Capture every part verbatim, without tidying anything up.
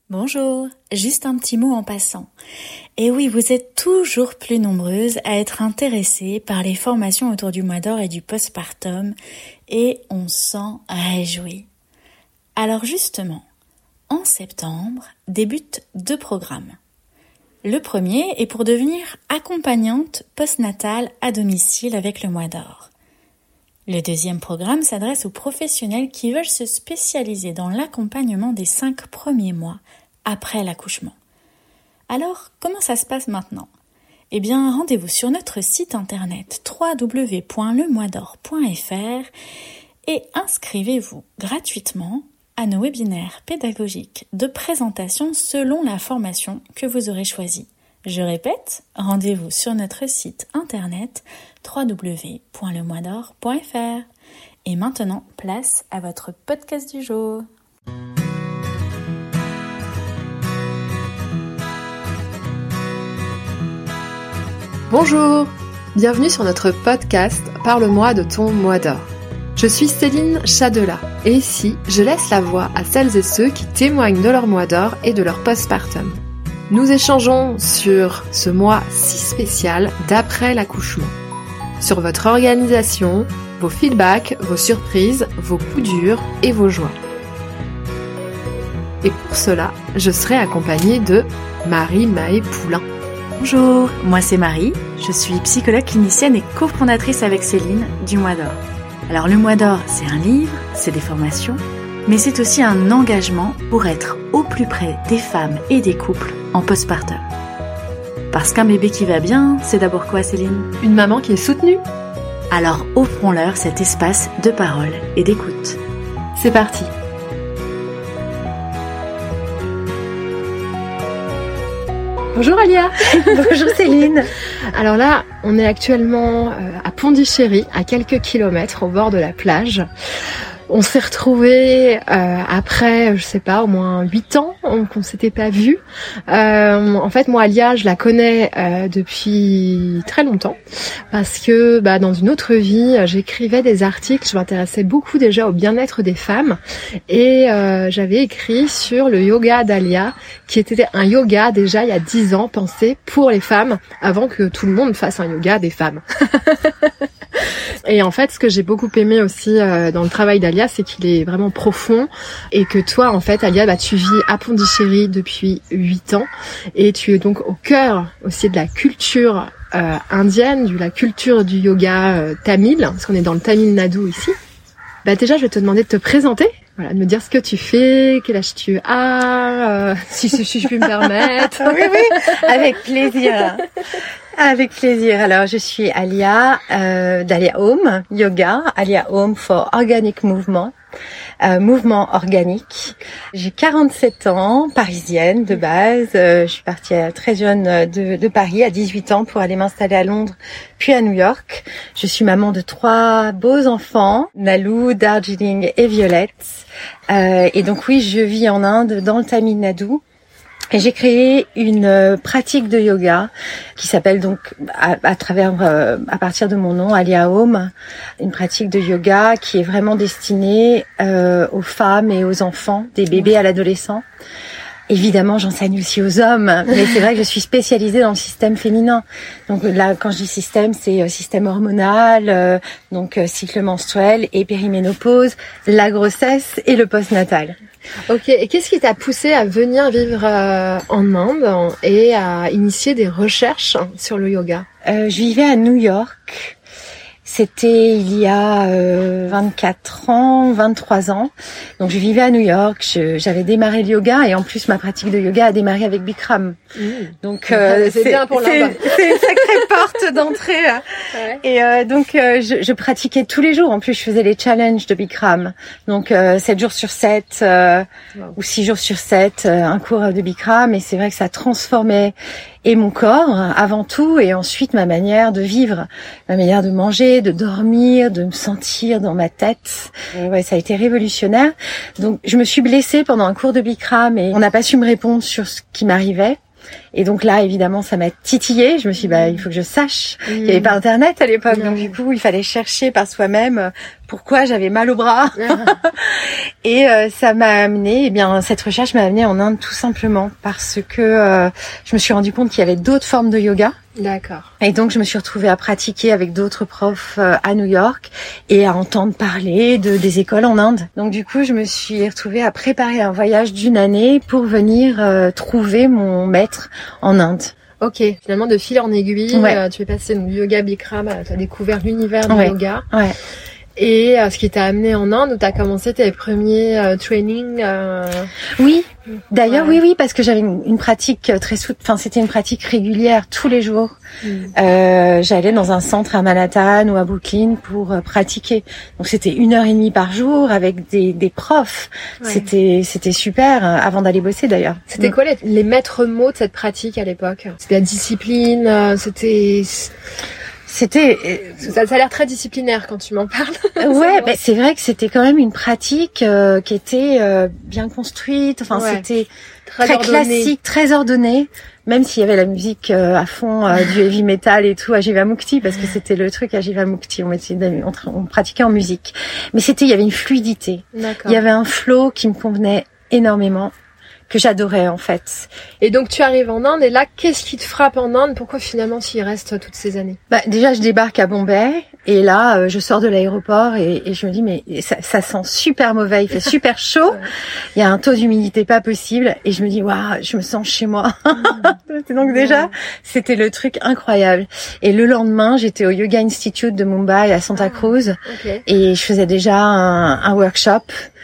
Bonjour, juste un petit mot en passant. Et oui, vous êtes toujours plus nombreuses à être intéressées par les formations autour du mois d'or et du postpartum, et on s'en réjouit. Alors justement, en septembre, débutent deux programmes. Le premier est pour devenir accompagnante postnatale à domicile avec le mois d'or. Le deuxième programme s'adresse aux professionnels qui veulent se spécialiser dans l'accompagnement des cinq premiers mois après l'accouchement. Alors, comment ça se passe maintenant ? Eh bien, rendez-vous sur notre site internet w w w point le mois d'or point f r et inscrivez-vous gratuitement à nos webinaires pédagogiques de présentation selon la formation que vous aurez choisie. Je répète, rendez-vous sur notre site internet w w w point le mois d'or point f r. Et maintenant, place à votre podcast du jour. Bonjour, bienvenue sur notre podcast « Parle-moi de ton mois d'or ». Je suis Céline Chadela et ici, je laisse la voix à celles et ceux qui témoignent de leur mois d'or et de leur postpartum. Nous échangeons sur ce mois si spécial d'après l'accouchement, sur votre organisation, vos feedbacks, vos surprises, vos coups durs et vos joies. Et pour cela, je serai accompagnée de Marie-Maë Poulain. Bonjour, moi c'est Marie, je suis psychologue clinicienne et cofondatrice avec Céline du mois d'or. Alors le mois d'or, c'est un livre, c'est des formations, mais c'est aussi un engagement pour être au plus près des femmes et des couples en postpartum. Parce qu'un bébé qui va bien, c'est d'abord quoi Céline ? Une maman qui est soutenue. Alors offrons-leur cet espace de parole et d'écoute. C'est parti. Bonjour Alia. Bonjour Céline. Alors là, on est actuellement à Pondichéry, à quelques kilomètres au bord de la plage. On s'est retrouvés euh, après, je sais pas, au moins huit ans qu'on s'était pas vus. Euh, en fait, moi, Alia, je la connais euh, depuis très longtemps parce que, bah, dans une autre vie, j'écrivais des articles. Je m'intéressais beaucoup déjà au bien-être des femmes et euh, j'avais écrit sur le yoga d'Alia, qui était un yoga déjà il y a dix ans pensé pour les femmes, avant que tout le monde fasse un yoga des femmes. Et en fait, ce que j'ai beaucoup aimé aussi euh, dans le travail d'Alia, c'est qu'il est vraiment profond et que toi, en fait, Alia, bah, tu vis à Pondichéry depuis huit ans et tu es donc au cœur aussi de la culture euh, indienne, de la culture du yoga euh, tamil, parce qu'on est dans le Tamil Nadu ici. Bah, déjà, je vais te demander de te présenter, voilà, de me dire ce que tu fais, quel âge tu as, euh, si, si, si je puis me permettre. Oui, oui, avec plaisir. Avec plaisir. Alors, je suis Alia euh, d'Alia Home Yoga, Alia Home for Organic Movement, euh, mouvement organique. J'ai quarante-sept ans, parisienne de base. Euh, je suis partie euh, très jeune de, de Paris à dix-huit ans pour aller m'installer à Londres, puis à New York. Je suis maman de trois beaux enfants, Nalou, Darjeeling et Violette. Euh, et donc oui, je vis en Inde, dans le Tamil Nadu. Et j'ai créé une euh, pratique de yoga qui s'appelle donc à, à travers euh, à partir de mon nom Alia Home, une pratique de yoga qui est vraiment destinée euh, aux femmes et aux enfants, des bébés à l'adolescent. Évidemment, j'enseigne aussi aux hommes, mais c'est vrai que je suis spécialisée dans le système féminin. Donc là, quand je dis système, c'est euh, système hormonal, euh, donc euh, cycle menstruel et périménopause, la grossesse et le postnatal. Ok, et qu'est-ce qui t'a poussé à venir vivre euh, en Inde et à initier des recherches sur le yoga ? euh, Je vivais à New York. C'était il y a euh, vingt-quatre ans, vingt-trois ans. Donc je vivais à New York, je, j'avais démarré le yoga et en plus ma pratique de yoga a démarré avec Bikram. Mmh. Donc euh, c'est, c'est bien pour c'est, c'est une sacrée porte d'entrée. Ouais. Et euh, donc euh, je, je pratiquais tous les jours. En plus je faisais les challenges de Bikram. Donc euh, sept jours sur sept euh, wow. ou six jours sur sept, euh, un cours de Bikram. Et c'est vrai que ça transformait et mon corps avant tout et ensuite ma manière de vivre, ma manière de manger, de dormir, de me sentir dans ma tête. Et ouais, ça a été révolutionnaire. Donc je me suis blessée pendant un cours de Bikram et on n'a pas su me répondre sur ce qui m'arrivait. Et donc là, évidemment, ça m'a titillée. Je me suis dit, bah, il faut que je sache. Mmh. Il n'y avait pas Internet à l'époque, mmh. donc du coup, il fallait chercher par soi-même pourquoi j'avais mal au bras. Et euh, ça m'a amené, eh bien cette recherche m'a amené en Inde tout simplement parce que euh, je me suis rendu compte qu'il y avait d'autres formes de yoga. D'accord. Et donc je me suis retrouvée à pratiquer avec d'autres profs euh, à New York et à entendre parler de des écoles en Inde. Donc du coup, je me suis retrouvée à préparer un voyage d'une année pour venir euh, trouver mon maître en Inde. Ok, finalement de fil en aiguille, Ouais. euh, tu es passé donc yoga Bikram, tu as découvert l'univers du Ouais. yoga. Ouais. Et euh, ce qui t'a amené en Inde où tu as commencé tes premiers euh, trainings. Euh... Oui. D'ailleurs, Ouais. oui, oui, parce que j'avais une, une pratique très sou... enfin, c'était une pratique régulière tous les jours. Mm. Euh, j'allais dans un centre à Manhattan ou à Brooklyn pour euh, pratiquer. Donc c'était une heure et demie par jour avec des, des profs. Ouais. C'était, c'était super euh, avant d'aller bosser d'ailleurs. C'était Mm. quoi les, les maîtres mots de cette pratique à l'époque? C'était la discipline, euh, c'était... C'était, Ça, ça a l'air très disciplinaire quand tu m'en parles. ouais, ben, c'est vrai que c'était quand même une pratique euh, qui était euh, bien construite. Enfin, Ouais. c'était Très, très ordonnée. classique, très ordonné. Même s'il y avait la musique euh, à fond, euh, du heavy metal et tout à Jivamukti, parce que c'était le truc à Jivamukti. On, mettait, on, on pratiquait en musique, mais c'était, il y avait une fluidité. D'accord. Il y avait un flow qui me convenait énormément, que j'adorais en fait. Et donc tu arrives en Inde et là, qu'est-ce qui te frappe en Inde? Pourquoi finalement tu y restes toutes ces années? Bah, déjà, je débarque à Bombay et là, euh, je sors de l'aéroport et, et je me dis mais ça, ça sent super mauvais, il fait super chaud, Ouais. il y a un taux d'humidité pas possible et je me dis waouh, je me sens chez moi. Mmh. Donc déjà, c'était le truc incroyable. Et le lendemain, j'étais au Yoga Institute de Mumbai à Santa Cruz Ok. et je faisais déjà un, un workshop.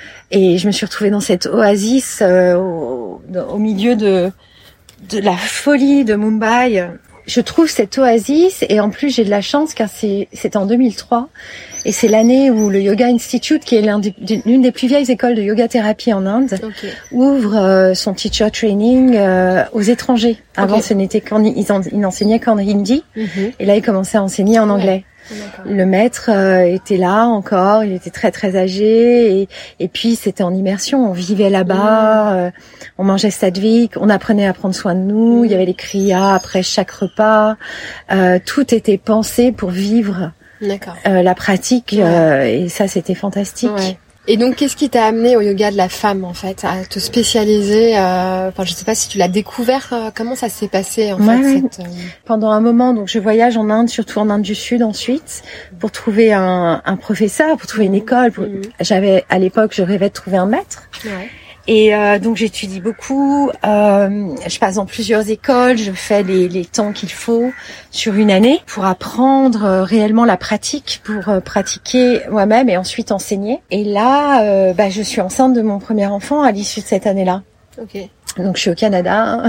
Et je me suis retrouvée dans cette oasis euh, au, au milieu de, de la folie de Mumbai. Je trouve cette oasis et en plus j'ai de la chance car c'est c'est en deux mille trois et c'est l'année où le Yoga Institute, qui est l'un des, l'une des plus vieilles écoles de yoga thérapie en Inde, Ok. ouvre euh, son teacher training euh, aux étrangers. Avant, Ok. ce n'était qu'en ils, en, ils n'enseignaient qu'en hindi Mhm. et là ils commençaient à enseigner en Ouais. anglais. D'accord. Le maître euh, était là encore, il était très très âgé et, et puis c'était en immersion, on vivait là-bas, Mmh. euh, on mangeait sadhvik, on apprenait à prendre soin de nous, Mmh. il y avait les kriyas après chaque repas, euh, tout était pensé pour vivre D'accord. euh, la pratique euh, et ça c'était fantastique. Ouais. Et donc, qu'est-ce qui t'a amené au yoga de la femme, en fait, à te spécialiser euh, Enfin, je sais pas si tu l'as découvert. Euh, comment ça s'est passé, en Ouais, fait ouais. cette, euh... Pendant un moment, donc je voyage en Inde, surtout en Inde du Sud ensuite, pour trouver un, un professeur, pour trouver une école. Pour... Mmh. J'avais à l'époque, je rêvais de trouver un maître. Ouais. Et euh, donc j'étudie beaucoup, euh, je passe dans plusieurs écoles, je fais les, les temps qu'il faut sur une année pour apprendre euh, réellement la pratique, pour euh, pratiquer moi-même et ensuite enseigner. Et là, euh, bah, je suis enceinte de mon premier enfant à l'issue de cette année-là. Ok. Donc je suis au Canada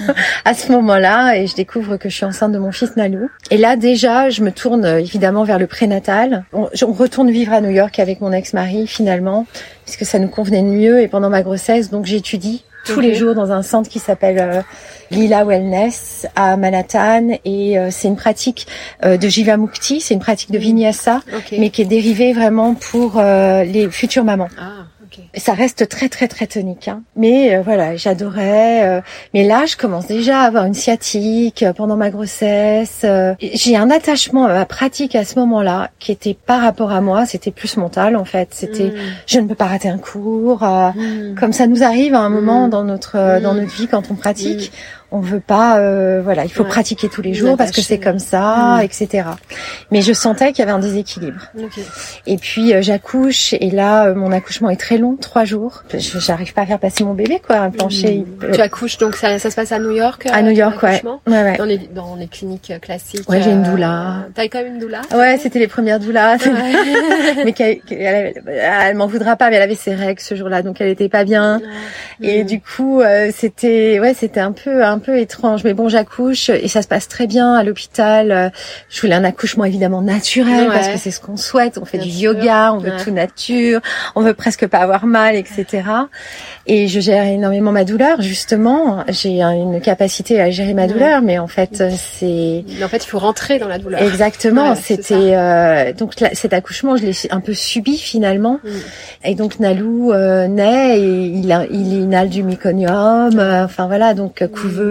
à ce moment-là et je découvre que je suis enceinte de mon fils Nalou. Et là déjà, je me tourne euh, évidemment vers le prénatal. On, on retourne vivre à New York avec mon ex-mari finalement, puisque ça nous convenait mieux. Et pendant ma grossesse, donc j'étudie tous Ok. les jours dans un centre qui s'appelle euh, Lila Wellness à Manhattan. Et euh, c'est une pratique euh, de Jivamukti, c'est une pratique de Vinyasa, Ok. mais qui est dérivée vraiment pour euh, les futures mamans. Ah, ok. Ça reste très très très tonique, hein. Mais euh, voilà, j'adorais. Euh, mais là, je commence déjà à avoir une sciatique euh, pendant ma grossesse. Euh, j'ai un attachement à ma pratique à ce moment-là qui était par rapport à moi, c'était plus mental en fait. C'était, Mmh. je ne peux pas rater un cours. Euh, Mmh. Comme ça nous arrive à un moment Mm. dans notre euh, dans Mm. notre vie quand on pratique, on veut pas, euh, voilà, il faut Ouais. pratiquer tous les Une jours parce que c'est attache, comme ça, Mm. et cetera. Mais je sentais qu'il y avait un déséquilibre. Ok. Et puis euh, j'accouche et là euh, mon accouchement est très long, trois jours. Je- J'arrive pas à faire passer mon bébé quoi, un plancher. Mmh. il- Tu accouches donc ça, ça se passe à New York. à euh, New ton York, ouais. accouchement Ouais, ouais. Dans les dans les cliniques euh, classiques. Ouais, j'ai une euh, doula. T'as quand même une doula. Ouais, c'était les premières doulas. Ouais. mais qu'elle, qu'elle avait- elle m'en voudra pas, mais elle avait ses règles ce jour-là, donc elle était pas bien. Et Mm. du coup, euh, c'était, ouais, c'était un peu, un peu étrange. Mais bon, j'accouche et ça se passe très bien à l'hôpital. Euh, Je voulais un accouchement évidemment naturel Ouais. parce que c'est ce qu'on souhaite. On fait Bien du sûr. yoga, on veut Ouais. tout nature, on veut presque pas avoir mal, et cetera. Et je gère énormément ma douleur. Justement, j'ai un- une capacité à gérer ma Ouais. douleur, mais en fait, euh, c'est Mais en fait, il faut rentrer dans la douleur. exactement. Ouais, c'est c'était euh, donc là, cet accouchement, je l'ai un peu subi finalement. Mm. Et donc Nalou euh, naît et il, a, il inhale du méconium, euh, enfin voilà, donc euh, couveuse,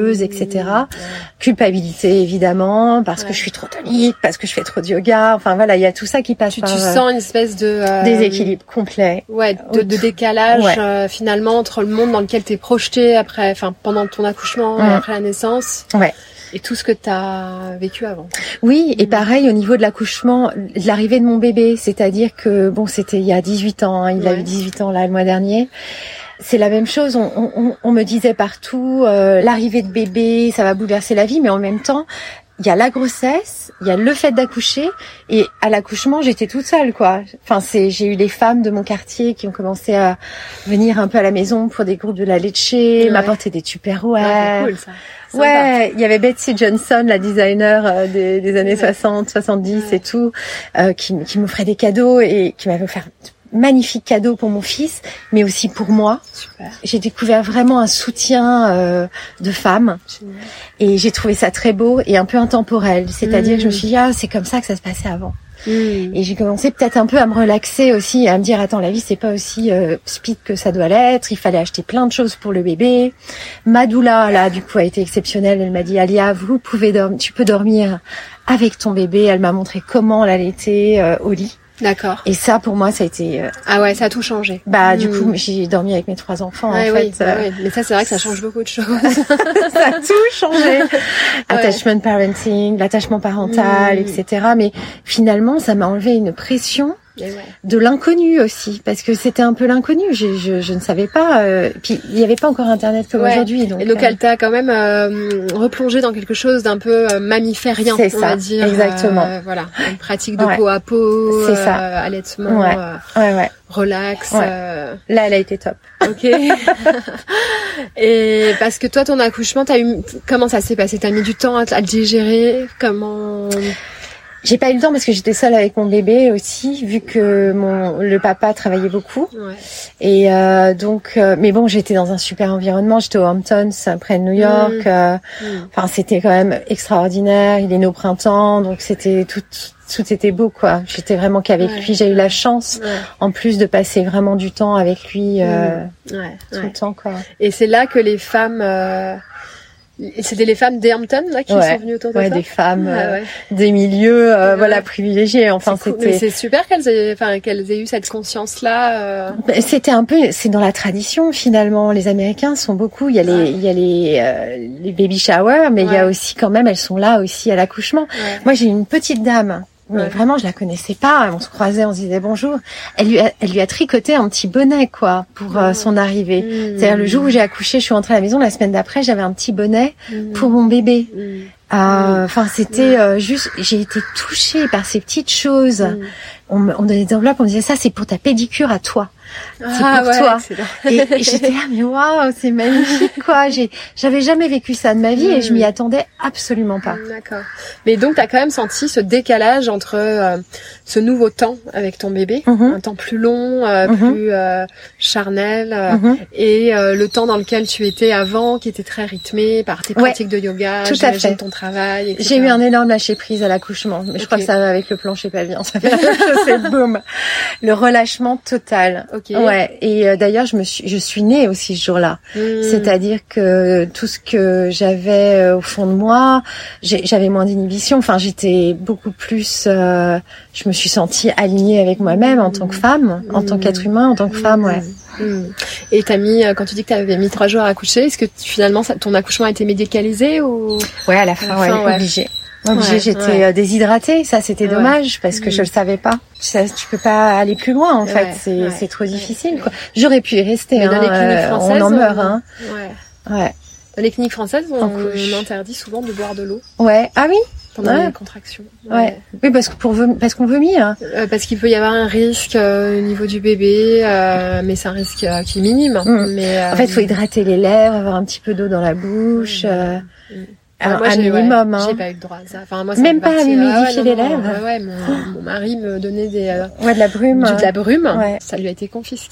nerveuse, et cetera. Ouais. Culpabilité, évidemment, parce ouais. que je suis trop tonique, parce que je fais trop de yoga. Enfin voilà, il y a tout ça qui passe tu, par... Tu sens une espèce de... Euh, déséquilibre complet. Ouais, de, de décalage ouais. euh, finalement entre le monde dans lequel t'es projeté après, enfin pendant ton accouchement mmh. et après la naissance. Ouais. Et tout ce que t'as vécu avant. Oui, et pareil au niveau de l'accouchement, de l'arrivée de mon bébé, c'est-à-dire que bon, c'était il y a dix-huit ans, hein, il ouais. a eu dix-huit ans là le mois dernier. C'est la même chose, on, on, on me disait partout, euh, l'arrivée de bébé, ça va bouleverser la vie, mais en même temps, il y a la grossesse, il y a le fait d'accoucher, et à l'accouchement, j'étais toute seule, quoi. Enfin, c'est, j'ai eu les femmes de mon quartier qui ont commencé à venir un peu à la maison pour des groupes de la leche, ouais. m'apporter des tupperwares. Ouais, c'est cool, ça. Ouais, il y avait Betsy Johnson, la designer euh, des, des années ouais. soixante, soixante-dix ouais. et tout, euh, qui, qui m'offrait des cadeaux et qui m'avait offert magnifiques cadeaux pour mon fils, mais aussi pour moi. Super. J'ai découvert vraiment un soutien euh, de femmes Génial. Et j'ai trouvé ça très beau et un peu intemporel. C'est-à-dire mmh. que je me suis dit, ah, c'est comme ça que ça se passait avant. Mmh. Et j'ai commencé peut-être un peu à me relaxer aussi, à me dire, attends, la vie, c'est pas aussi euh, speed que ça doit l'être. Il fallait acheter plein de choses pour le bébé. Ma doula, là, du coup, a été exceptionnelle. Elle m'a dit, Alia, vous pouvez dormir, tu peux dormir avec ton bébé. Elle m'a montré comment l'allaiter euh, au lit. D'accord. Et ça, pour moi, ça a été... Euh... Ah ouais, ça a tout changé. Bah, mmh. du coup, mmh. j'ai dormi avec mes trois enfants, ouais, en oui, fait. Bah, euh... oui. Mais ça, c'est vrai que ça change beaucoup de choses. Ça a tout changé. Attachment parenting, l'attachement parental, mmh. et cetera. Mais finalement, ça m'a enlevé une pression ouais. de l'inconnu aussi, parce que c'était un peu l'inconnu. Je, je, je ne savais pas. Euh... Puis, il n'y avait pas encore Internet comme ouais. aujourd'hui. Donc, et donc, euh... elle t'a quand même euh, replongé dans quelque chose d'un peu euh, mammiférien, c'est on ça, va dire. Exactement. Euh, voilà, une pratique de ouais. peau à peau, c'est ça. Euh, allaitement, ouais. Euh, ouais, ouais. relax. Ouais. Euh... Là, elle a été top. Ok. Et parce que toi, ton accouchement, t'as eu comment ça s'est passé? T'as mis du temps à, à le digérer? Comment? J'ai pas eu le temps parce que j'étais seule avec mon bébé aussi, vu que mon le papa travaillait beaucoup. Ouais. Et euh, donc, euh, mais bon, j'étais dans un super environnement. J'étais aux Hamptons, près de New York. Mmh. Euh, mmh. Enfin, c'était quand même extraordinaire. Il est né au printemps, donc c'était tout, tout était beau, quoi. J'étais vraiment qu'avec ouais. lui. J'ai eu la chance, ouais. en plus, de passer vraiment du temps avec lui euh, mmh. ouais. tout ouais. le temps, quoi. Et c'est là que les femmes euh... C'était les femmes des Hamptons là qui ouais, sont venues autour de ouais, toi. Des femmes, ah, euh, ouais. des milieux, euh, ouais. voilà, privilégiés. Enfin, c'est c'était. Cool. C'est super qu'elles aient, enfin, qu'elles aient eu cette conscience-là. Euh... C'était un peu, c'est dans la tradition finalement. Les Américains sont beaucoup. Il y a les, ouais. il y a les, euh, les baby showers, mais ouais. il y a aussi quand même, elles sont là aussi à l'accouchement. Ouais. Moi, j'ai une petite dame. Mais ouais. vraiment, je la connaissais pas. On se croisait, on se disait bonjour. Elle lui a, elle lui a tricoté un petit bonnet, quoi, pour euh, son arrivée. Mmh. C'est-à-dire, le jour où j'ai accouché, je suis rentrée à la maison. La semaine d'après, j'avais un petit bonnet mmh. pour mon bébé. Enfin, mmh. euh, c'était euh, juste... J'ai été touchée par ces petites choses. Mmh. On me on donnait des enveloppes, on me disait, ça, c'est pour ta pédicure à toi. C'est ah, pour ouais, toi. Et, et j'étais là, mais waouh, c'est magnifique, quoi. J'ai, j'avais jamais vécu ça de ma vie mmh. et je m'y attendais absolument pas. D'accord. Mais donc, t'as quand même senti ce décalage entre euh, ce nouveau temps avec ton bébé, mmh. un temps plus long, euh, mmh. plus euh, charnel, euh, mmh. et euh, le temps dans lequel tu étais avant, qui était très rythmé par tes pratiques ouais, de yoga, tout à fait. ton travail, et cetera. J'ai eu un énorme lâcher prise à l'accouchement, mais okay. je crois que ça va avec le plancher pelvien. Ça fait la même chose, c'est boum. Le relâchement total. Okay. Ouais. Et euh, d'ailleurs, je me suis, je suis née aussi ce jour-là. Mmh. C'est-à-dire que tout ce que j'avais euh, au fond de moi, j'ai, j'avais moins d'inhibition. Enfin, j'étais beaucoup plus. Euh, je me suis sentie alignée avec moi-même en tant que femme, mmh. en tant qu'être humain, en tant que femme, ouais. Mmh. Et t'as mis, quand tu dis que t'avais mis trois jours à accoucher, est-ce que finalement ça, ton accouchement a été médicalisé ou? Ouais, à la fin, à la fin ouais, ouais. obligé. Obligé, ouais, j'étais ouais. déshydratée, ça c'était ouais. dommage parce que mmh. je le savais pas. Ça, tu peux pas aller plus loin en ouais, fait, c'est ouais, c'est trop ouais, difficile quoi. J'aurais pu y rester, hein, dans les cliniques françaises, on en meurt, on... hein. Ouais. Ouais. Dans les cliniques françaises, on, on interdit souvent de boire de l'eau. Ouais. Ah oui. Pendant ouais. les contractions. Ouais. ouais. Oui, parce que pour vom... parce qu'on vomit. Hein. Euh, parce qu'il peut y avoir un risque euh, au niveau du bébé, euh, mais c'est un risque euh, qui est minime. Mmh. Mais euh... en fait, il faut hydrater les lèvres, avoir un petit peu d'eau dans la bouche. Mmh. Euh... Mmh. Alors, moi, un j'ai, minimum, ouais, hein. J'ai pas eu le droit à ça. Enfin, moi, ça même pas à humidifier ah, ouais, les non, lèvres. Ouais, ouais, mon, mon mari me donnait des, euh, ouais, de la brume. Du, de la brume. Ouais. Ça lui a été confisqué, ouais.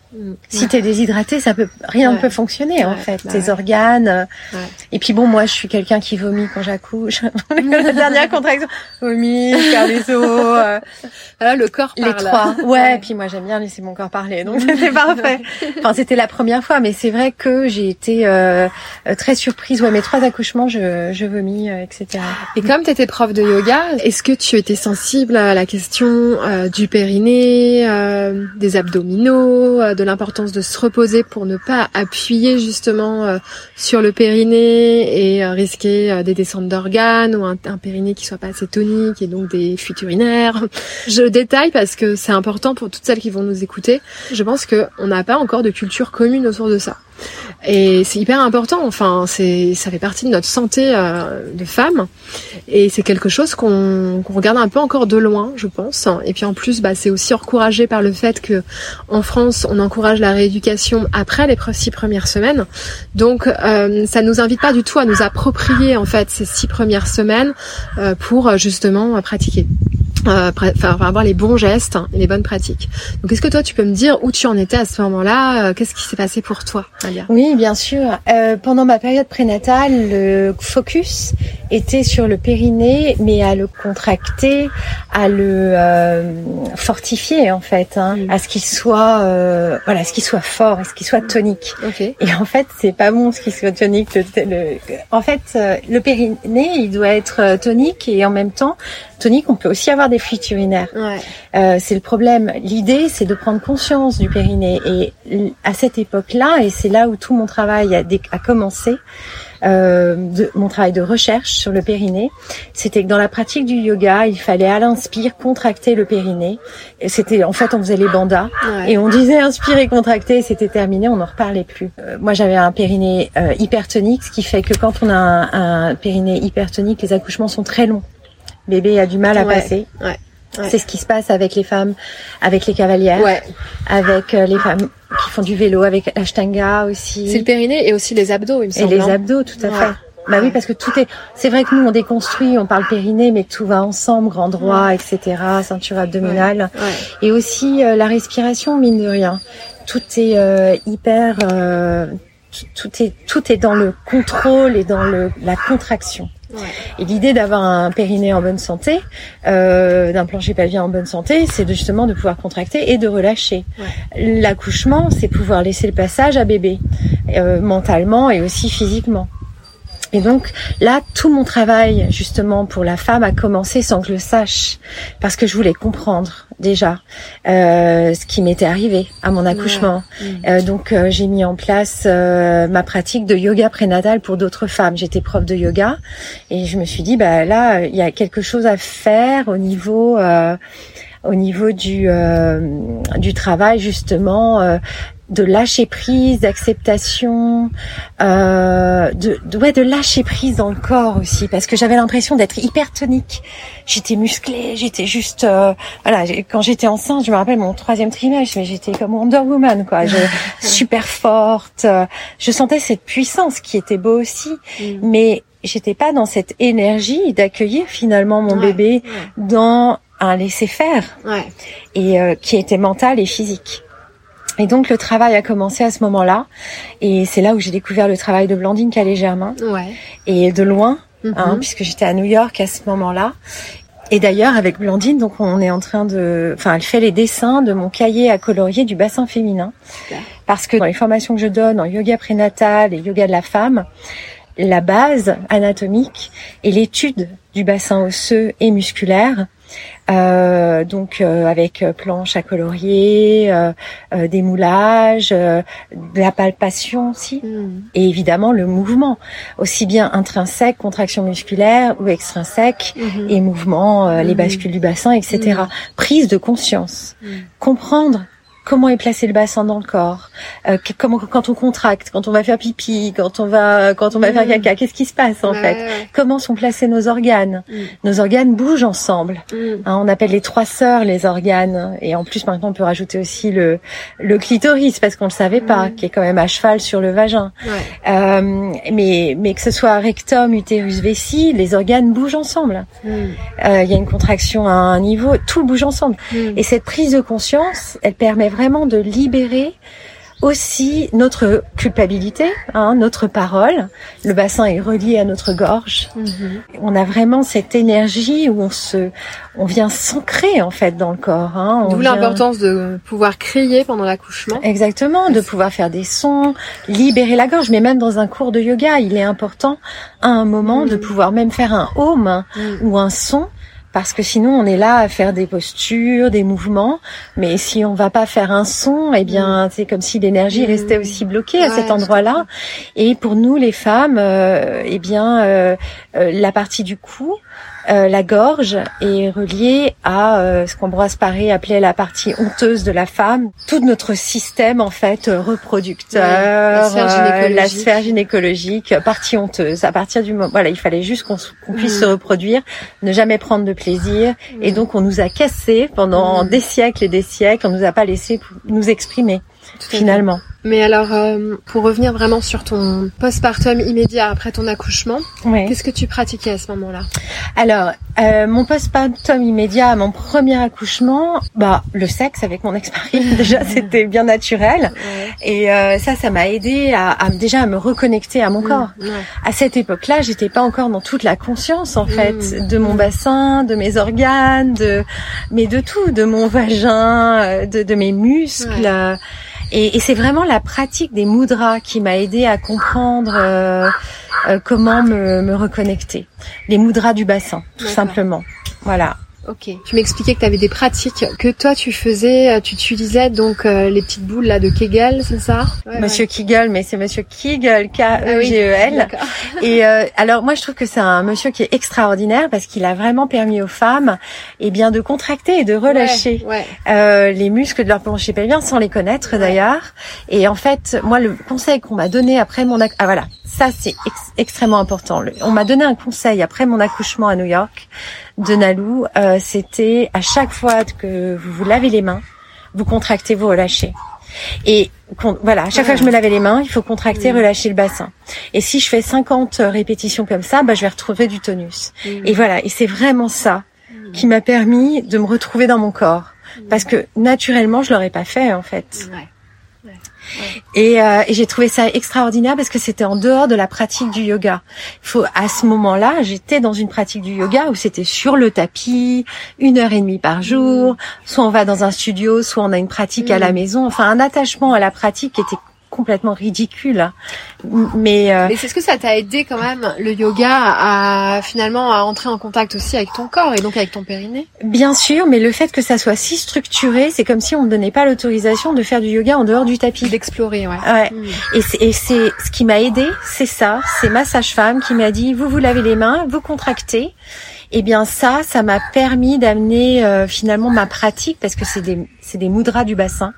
Mmh. Si t'es déshydraté, ça peut rien ouais. ne peut fonctionner ouais, en fait. Bah Tes ouais. organes. Ouais. Et puis bon, moi, je suis quelqu'un qui vomit quand j'accouche. La dernière contraction, vomit, faire les os. Euh, voilà, le corps parle. Les trois. Ouais. Et puis moi, j'aime bien laisser mon corps parler, donc c'était parfait. Enfin, c'était la première fois, mais c'est vrai que j'ai été euh, très surprise. Ouais, mes trois accouchements, je, je vomis, euh, et cetera. Et comme t'étais prof de yoga, est-ce que tu étais sensible à la question euh, du périnée, euh, des abdominaux? Euh, de l'importance de se reposer pour ne pas appuyer justement euh, sur le périnée et euh, risquer euh, des descentes d'organes ou un, un périnée qui soit pas assez tonique et donc des fuites urinaires. Je détaille parce que c'est important pour toutes celles qui vont nous écouter. Je pense que on n'a pas encore de culture commune autour de ça. Et c'est hyper important, enfin, c'est, ça fait partie de notre santé euh, de femme, et c'est quelque chose qu'on, qu'on regarde un peu encore de loin, je pense. Et puis en plus, bah, c'est aussi encouragé par le fait que en France, on encourage la rééducation après les six premières semaines. Donc, euh, ça nous invite pas du tout à nous approprier en fait ces six premières semaines euh, pour justement pratiquer. Euh, enfin, avoir les bons gestes hein, et les bonnes pratiques. Donc, est-ce que toi, tu peux me dire où tu en étais à ce moment-là? euh, Qu'est-ce qui s'est passé pour toi, Alia? Oui, bien sûr. Euh, pendant ma période prénatale, le focus était sur le périnée, mais à le contracter, à le euh, fortifier en fait, hein, mmh. à ce qu'il soit, euh, voilà, à ce qu'il soit fort, à ce qu'il soit tonique. Okay. Et en fait, c'est pas bon ce qu'il soit tonique. Le, le, en fait, euh, le périnée, il doit être tonique et en même temps tonique. On peut aussi avoir des fuites urinaires. Ouais. Euh, c'est le problème. L'idée, c'est de prendre conscience du périnée. Et à cette époque-là, et c'est là où tout mon travail a, a commencé, euh, de, mon travail de recherche sur le périnée, c'était que dans la pratique du yoga, il fallait à l'inspire contracter le périnée. Et c'était, en fait, on faisait les bandas ouais. et on disait inspirer, contracter, et c'était terminé, on n'en reparlait plus. Euh, moi, j'avais un périnée euh, hypertonique, ce qui fait que quand on a un, un périnée hypertonique, les accouchements sont très longs. Bébé a du mal à ouais, passer. Ouais, ouais. C'est ce qui se passe avec les femmes, avec les cavalières, ouais. avec euh, les femmes qui font du vélo, avec l'ashtanga aussi. C'est le périnée et aussi les abdos, il me semble. Et les abdos, tout à ouais. fait. Bah oui, parce que tout est. C'est vrai que nous on déconstruit, on parle périnée, mais tout va ensemble, grand droit, ouais. et cetera. Ceinture abdominale, ouais. Ouais. Et aussi euh, la respiration, mine de rien. Tout est euh, hyper. Euh, tout est tout est dans le contrôle et dans le la contraction. Ouais. Et l'idée d'avoir un périnée en bonne santé, euh, d'un plancher pelvien en bonne santé, c'est de, justement de pouvoir contracter et de relâcher. Ouais. L'accouchement, c'est pouvoir laisser le passage à bébé, euh, mentalement et aussi physiquement. Et donc là, tout mon travail justement pour la femme a commencé sans que je le sache, parce que je voulais comprendre déjà euh, ce qui m'était arrivé à mon accouchement. Ouais. Mmh. Euh, donc euh, j'ai mis en place euh, ma pratique de yoga prénatal pour d'autres femmes. J'étais prof de yoga et je me suis dit bah là il y a quelque chose à faire au niveau euh, au niveau du euh, du travail justement. Euh, de lâcher prise, d'acceptation, euh, de, de ouais de lâcher prise dans le corps aussi, parce que j'avais l'impression d'être hyper tonique. J'étais musclée, j'étais juste euh, voilà. Quand j'étais enceinte, je me rappelle mon troisième trimestre, mais j'étais comme Wonder Woman quoi, je, super forte. Je sentais cette puissance qui était beau aussi, mm. mais j'étais pas dans cette énergie d'accueillir finalement mon ouais, bébé ouais. dans un laisser faire ouais. et euh, qui était mental et physique. Et donc le travail a commencé à ce moment-là, et c'est là où j'ai découvert le travail de Blandine Calais-Germain, ouais. et de loin, mm-hmm. hein, puisque j'étais à New York à ce moment-là. Et d'ailleurs avec Blandine, donc on est en train de, enfin elle fait les dessins de mon cahier à colorier du bassin féminin, okay. parce que dans les formations que je donne en yoga prénatal et yoga de la femme, la base anatomique est l'étude du bassin osseux et musculaire. Euh, donc euh, avec planche à colorier, euh, euh, des moulages, euh, de la palpation aussi, mmh. et évidemment le mouvement, aussi bien intrinsèque, contraction musculaire, ou extrinsèque, mmh. et mouvement, euh, mmh. les bascules du bassin, et cetera. Mmh. Prise de conscience, mmh. comprendre comment est placé le bassin dans le corps, euh, comment quand on contracte, quand on va faire pipi, quand on va quand on va mmh. faire caca, qu'est-ce qui se passe en ouais, fait ouais. Comment sont placés nos organes mmh. Nos organes bougent ensemble. Mmh. Hein, on appelle les trois sœurs les organes, et en plus maintenant on peut rajouter aussi le le clitoris parce qu'on le savait pas, mmh. qui est quand même à cheval sur le vagin. Ouais. Euh, mais mais que ce soit rectum, utérus, vessie, les organes bougent ensemble. Il mmh. euh, y a une contraction à un niveau, tout bouge ensemble. Mmh. Et cette prise de conscience, elle permet vraiment de libérer aussi notre culpabilité, hein, notre parole. Le bassin est relié à notre gorge. Mm-hmm. On a vraiment cette énergie où on se, on vient s'ancrer en fait dans le corps. Hein. D'où vient... l'importance de pouvoir crier pendant l'accouchement. Exactement, de pouvoir faire des sons, libérer la gorge. Mais même dans un cours de yoga, il est important à un moment mm. de pouvoir même faire un home mm. ou un son. Parce que sinon, on est là à faire des postures, des mouvements. Mais si on va pas faire un son, eh bien, c'est comme si l'énergie mmh. restait aussi bloquée à ouais, cet endroit-là. Et pour nous, les femmes, euh, eh bien, euh, euh, la partie du cou, euh, la gorge est reliée à euh, ce qu'Ambroise Paré appelait la partie honteuse de la femme. Tout notre système, en fait, reproducteur, ouais, la, sphère euh, la sphère gynécologique, partie honteuse. À partir du moment, voilà, il fallait juste qu'on, qu'on puisse mmh. se reproduire, ne jamais prendre de plaisir. Mmh. Et donc, on nous a cassé pendant mmh. des siècles et des siècles. On nous a pas laissé nous exprimer, tout finalement. Mais alors, euh, pour revenir vraiment sur ton postpartum immédiat après ton accouchement, ouais. qu'est-ce que tu pratiquais à ce moment-là ? Alors, euh, mon postpartum immédiat à mon premier accouchement, bah le sexe avec mon ex-mari, déjà c'était bien naturel. Ouais. Et euh, ça, ça m'a aidé à, à déjà à me reconnecter à mon mmh, corps. Ouais. À cette époque-là, j'étais pas encore dans toute la conscience en fait mmh. de mon bassin, de mes organes, de mais de tout, de mon vagin, de, de mes muscles. Ouais. Et, et c'est vraiment la pratique des mudras qui m'a aidée à comprendre euh, euh, comment me, me reconnecter. Les mudras du bassin, tout D'accord. simplement. Voilà. Ok. Tu m'expliquais que tu avais des pratiques que toi tu faisais, tu utilisais donc euh, les petites boules là de Kegel, c'est ça ? ouais, Monsieur ouais. Kegel, mais c'est Monsieur Kegel, K E G E L. Ah oui, et euh, alors moi je trouve que c'est un monsieur qui est extraordinaire parce qu'il a vraiment permis aux femmes, eh bien, de contracter et de relâcher ouais, ouais. Euh, les muscles de leur plancher pelvien sans les connaître ouais. d'ailleurs. Et en fait, moi le conseil qu'on m'a donné après mon acc- ah voilà, ça c'est ex- extrêmement important. Le, on m'a donné un conseil après mon accouchement à New York de Nalou, euh, c'était à chaque fois que vous vous lavez les mains, vous contractez, vous relâchez. Et con, voilà, à chaque ouais. fois que je me lavais les mains, il faut contracter, mmh. relâcher le bassin. Et si je fais cinquante répétitions comme ça, bah je vais retrouver du tonus. Mmh. Et voilà, et c'est vraiment ça mmh. qui m'a permis de me retrouver dans mon corps, mmh. parce que naturellement je l'aurais pas fait en fait. Ouais. Ouais. Et, euh, et j'ai trouvé ça extraordinaire parce que c'était en dehors de la pratique du yoga. Il faut, à ce moment-là, j'étais dans une pratique du yoga où c'était sur le tapis, une heure et demie par jour. Mmh. Soit on va dans un studio, soit on a une pratique mmh. à la maison. Enfin, un attachement à la pratique qui était complètement ridicule. Mais, euh... mais c'est ce que ça t'a aidé quand même, le yoga, à finalement à entrer en contact aussi avec ton corps et donc avec ton périnée? Bien sûr, mais le fait que ça soit si structuré, c'est comme si on ne donnait pas l'autorisation de faire du yoga en dehors du tapis. D'explorer, ouais. Ouais. Mmh. Et, c'est, et c'est ce qui m'a aidé, c'est ça. C'est ma sage-femme qui m'a dit, vous vous lavez les mains, vous contractez. Eh bien ça, ça m'a permis d'amener euh, finalement ma pratique, parce que c'est des, c'est des mudras du bassin.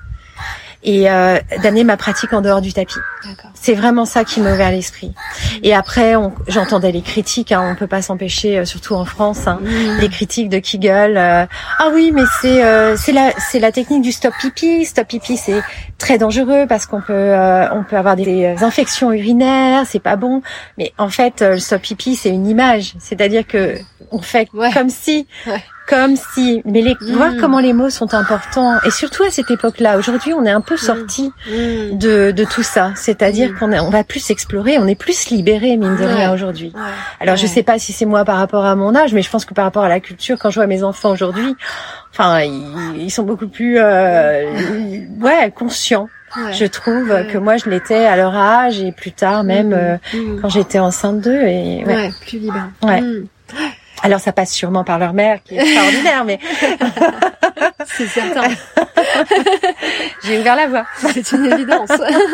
Et euh, d'amener ma pratique en dehors du tapis. D'accord. C'est vraiment ça qui m'a ouvert l'esprit. Et après, on, j'entendais les critiques, hein, on peut pas s'empêcher, euh, surtout en France, hein, mmh. les critiques de Kegel. Euh, ah oui, mais c'est euh, c'est la c'est la technique du stop pipi. Stop pipi, c'est très dangereux parce qu'on peut euh, on peut avoir des infections urinaires, c'est pas bon. Mais en fait, euh, le stop pipi, c'est une image, c'est-à-dire que on fait ouais. comme si. Ouais. Comme si, mais les, mmh. voir comment les mots sont importants, et surtout à cette époque-là. Aujourd'hui, on est un peu sorti mmh. de de tout ça, c'est-à-dire mmh. qu'on a, on va plus explorer, on est plus libéré, mine de rien, ouais. aujourd'hui. Ouais. Alors, ouais. je sais pas si c'est moi par rapport à mon âge, mais je pense que par rapport à la culture, quand je vois mes enfants aujourd'hui, enfin, ils, ils sont beaucoup plus, euh, ouais, conscients. Ouais. Je trouve ouais. que moi je l'étais à leur âge et plus tard même mmh. euh, mmh. quand j'étais enceinte d'eux et ouais, ouais plus libre. Ouais. Mmh. Alors ça passe sûrement par leur mère qui est extraordinaire, mais c'est certain. J'ai ouvert la voie. C'est une évidence.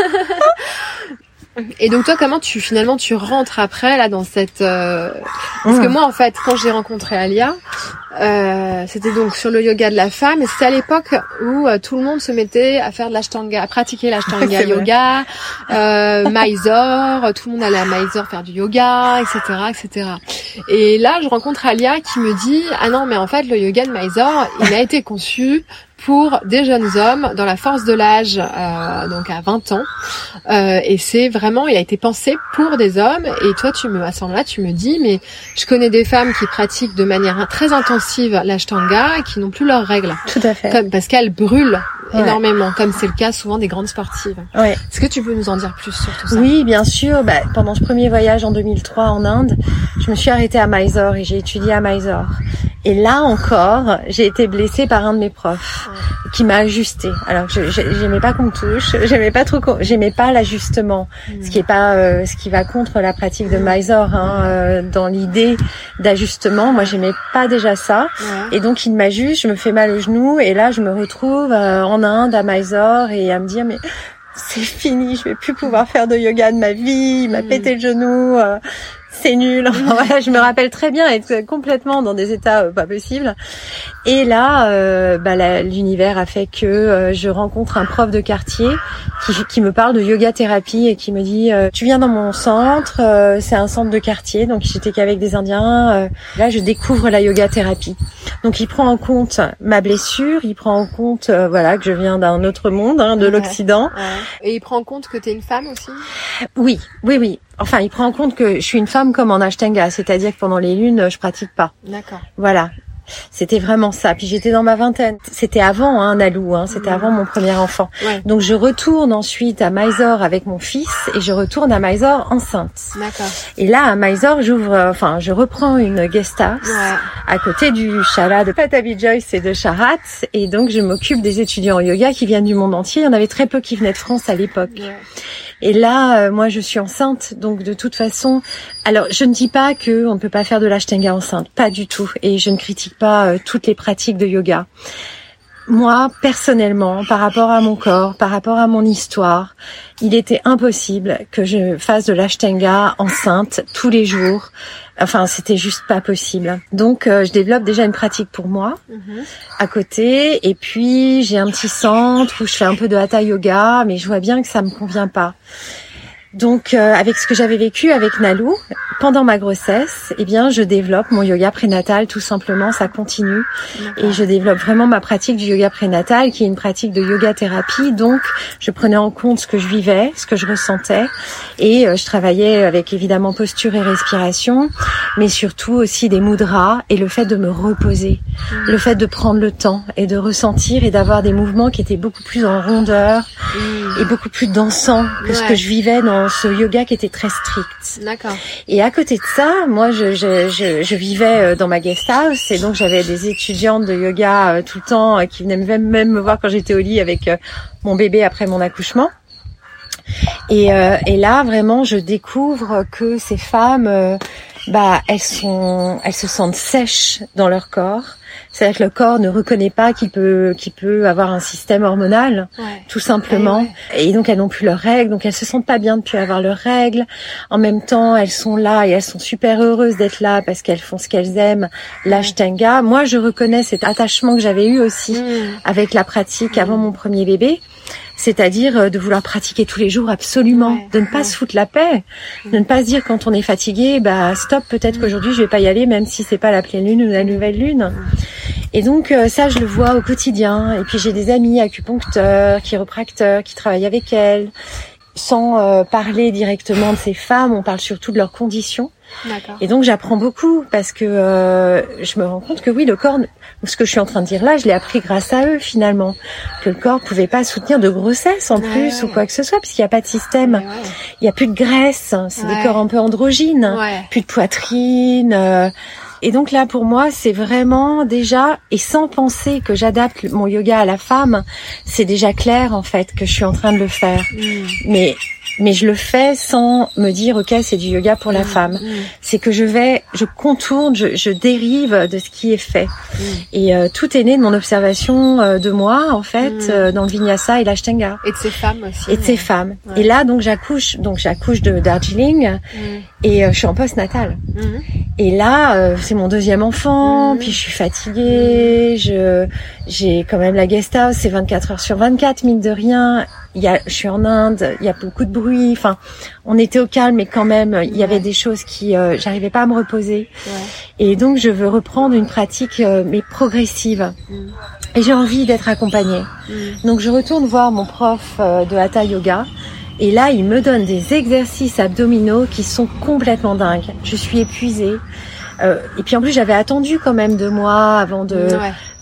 Et donc toi, comment tu finalement tu rentres après là dans cette euh... parce mmh. que moi en fait quand j'ai rencontré Alia, euh, c'était donc sur le yoga de la femme et c'était à l'époque où euh, tout le monde se mettait à faire de l'ashtanga, à pratiquer l'ashtanga yoga, euh, Mysore, tout le monde allait à Mysore faire du yoga, et cetera, et cetera. Et là, je rencontre Alia qui me dit ah non mais en fait le yoga de Mysore, il a été conçu pour des jeunes hommes dans la force de l'âge, euh, donc à vingt ans, euh, et c'est vraiment, il a été pensé pour des hommes. Et toi, tu me, à ce moment-là, tu me dis, mais je connais des femmes qui pratiquent de manière très intensive l'ashtanga et qui n'ont plus leurs règles. Tout à fait. Comme, parce qu'elles brûlent Ouais. Énormément, comme c'est le cas souvent des grandes sportives. Ouais. Est-ce que tu peux nous en dire plus sur tout ça? Oui, bien sûr. Bah, pendant ce premier voyage en deux mille trois en Inde, je me suis arrêtée à Mysore et j'ai étudié à Mysore. Et là encore, j'ai été blessée par un de mes profs ouais. qui m'a ajustée. Alors, je, j'aimais pas qu'on me touche, j'aimais pas trop, j'aimais pas l'ajustement, mmh. ce qui est pas, euh, ce qui va contre la pratique de Mysore, hein, euh, dans l'idée d'ajustement. Moi, j'aimais pas déjà ça. Ouais. Et donc, il m'ajuste, je me fais mal au genou, et là, je me retrouve euh, en Inde, à Mysore, et à me dire, mais c'est fini, je vais plus pouvoir faire de yoga de ma vie, il m'a mmh. pété le genou. Euh, c'est nul. Enfin, voilà, je me rappelle très bien être complètement dans des états euh, pas possibles. Et là, euh, bah, la, l'univers a fait que euh, je rencontre un prof de quartier qui, qui me parle de yoga thérapie et qui me dit euh, tu viens dans mon centre, euh, c'est un centre de quartier, donc j'étais qu'avec des Indiens. Euh, là, je découvre la yoga thérapie. Donc, il prend en compte ma blessure, il prend en compte euh, voilà que je viens d'un autre monde, hein, de ouais. l'Occident. Ouais. Et il prend en compte que t'es une femme aussi. Oui, oui, oui. Enfin, il prend en compte que je suis une femme comme en Ashtanga, c'est-à-dire que pendant les lunes, je pratique pas. D'accord. Voilà. C'était vraiment ça. Puis j'étais dans ma vingtaine. C'était avant, hein, Nalou, hein. C'était mmh. avant mon premier enfant. Ouais. Donc je retourne ensuite à Mysore avec mon fils et je retourne à Mysore enceinte. D'accord. Et là, à Mysore, j'ouvre, euh, enfin, je reprends une guest house ouais. à côté du Shala de Patabi Joyce et de Charat. Et donc je m'occupe des étudiants en yoga qui viennent du monde entier. Il y en avait très peu qui venaient de France à l'époque. Ouais. Et là, euh, moi, je suis enceinte, donc de toute façon, alors je ne dis pas que on ne peut pas faire de l'ashtanga enceinte, pas du tout, et je ne critique pas euh, toutes les pratiques de yoga. Moi, personnellement, par rapport à mon corps, par rapport à mon histoire, il était impossible que je fasse de l'ashtanga enceinte tous les jours. Enfin, c'était juste pas possible. Donc, euh, je développe déjà une pratique pour moi mm-hmm. à côté. Et puis, j'ai un petit centre où je fais un peu de hatha yoga, mais je vois bien que ça me convient pas. Donc, euh, avec ce que j'avais vécu avec Nalou, pendant ma grossesse, eh bien, je développe mon yoga prénatal, tout simplement, ça continue. D'accord. Et je développe vraiment ma pratique du yoga prénatal, qui est une pratique de yoga thérapie. Donc, je prenais en compte ce que je vivais, ce que je ressentais, et euh, je travaillais avec, évidemment, posture et respiration, mais surtout aussi des mudras et le fait de me reposer, mmh. le fait de prendre le temps et de ressentir et d'avoir des mouvements qui étaient beaucoup plus en rondeur mmh. et beaucoup plus dansants que ouais. ce que je vivais dans ce yoga qui était très strict. D'accord. Et à côté de ça, moi, je, je, je, je vivais dans ma guest house et donc j'avais des étudiantes de yoga tout le temps qui venaient même, même me voir quand j'étais au lit avec mon bébé après mon accouchement. Et, euh, et là, vraiment, je découvre que ces femmes, euh, bah, elles sont, elles se sentent sèches dans leur corps. C'est-à-dire que le corps ne reconnaît pas qu'il peut, qu'il peut avoir un système hormonal, ouais. tout simplement. Ouais, ouais. Et donc, elles n'ont plus leurs règles. Donc, elles se sentent pas bien de plus avoir leurs règles. En même temps, elles sont là et elles sont super heureuses d'être là parce qu'elles font ce qu'elles aiment, l'ashtanga. Moi, je reconnais cet attachement que j'avais eu aussi mmh. avec la pratique mmh. avant mon premier bébé. C'est-à-dire de vouloir pratiquer tous les jours absolument, ouais, de ne pas ouais. se foutre la paix, mmh. de ne pas se dire quand on est fatigué, bah stop, peut-être mmh. qu'aujourd'hui je vais pas y aller, même si c'est pas la pleine lune ou la nouvelle lune. Mmh. Et donc ça, je le vois au quotidien. Et puis j'ai des amis acupuncteurs, chiropracteurs qui travaillent avec elles. Sans euh, parler directement de ces femmes, on parle surtout de leurs conditions. D'accord. Et donc j'apprends beaucoup parce que euh, je me rends compte que oui, le corps, ce que je suis en train de dire là, je l'ai appris grâce à eux finalement, que le corps pouvait pas soutenir de grossesse en ouais, plus ouais. ou quoi que ce soit, parce qu'il n'y a pas de système, ouais, ouais. il y a plus de graisse, c'est ouais. des corps un peu androgynes, ouais. plus de poitrine. Euh, Et donc là, pour moi, c'est vraiment déjà, et sans penser que j'adapte mon yoga à la femme, c'est déjà clair en fait que je suis en train de le faire. Mmh. Mais mais je le fais sans me dire ok, c'est du yoga pour la mmh. femme. Mmh. C'est que je vais, je contourne, je, je dérive de ce qui est fait. Mmh. Et euh, tout est né de mon observation euh, de moi en fait, mmh. euh, dans le vinyasa et l'ashtanga. Et de ces femmes aussi. Et de ces femmes. Ouais. Et là, donc j'accouche, donc j'accouche de Darjeeling mmh. et euh, je suis en post-natal. Mmh. Et là, euh, c'est mon deuxième enfant, mmh. puis je suis fatiguée, mmh. je j'ai quand même la guest house, c'est vingt-quatre heures sur vingt-quatre, mine de rien. Il y a, je suis en Inde, il y a beaucoup de bruit. Enfin, on était au calme, mais quand même, il y avait ouais. des choses qui, euh, j'arrivais pas à me reposer. Ouais. Et donc, je veux reprendre une pratique, euh, mais progressive. Mmh. Et j'ai envie d'être accompagnée. Mmh. Donc, je retourne voir mon prof euh, de Hatha Yoga. Et là, il me donne des exercices abdominaux qui sont complètement dingues. Je suis épuisée. Euh, et puis en plus, j'avais attendu quand même deux mois avant de... Ouais.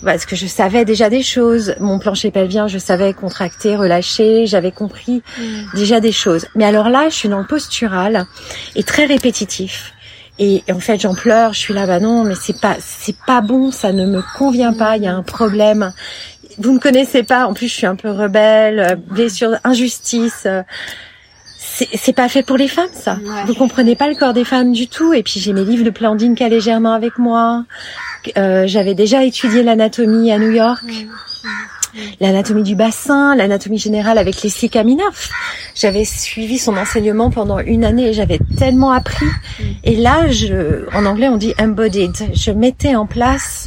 parce que je savais déjà des choses. Mon plancher pelvien, je savais contracter, relâcher, j'avais compris mmh. déjà des choses. Mais alors là, je suis dans le postural et très répétitif. Et en fait, j'en pleure, je suis là, bah non, mais c'est pas, c'est pas bon, ça ne me convient pas, il y a un problème. Vous ne connaissez pas, en plus je suis un peu rebelle, blessure, injustice. C'est, c'est pas fait pour les femmes, ça. Ouais. Vous comprenez pas le corps des femmes du tout. Et puis j'ai mes livres de Blandine Calais Germain avec moi. Euh, j'avais déjà étudié l'anatomie à New York. Mmh. L'anatomie du bassin, l'anatomie générale avec Leslie Kaminoff. J'avais suivi son enseignement pendant une année et j'avais tellement appris. Et là, je, en anglais, on dit embodied. Je mettais en place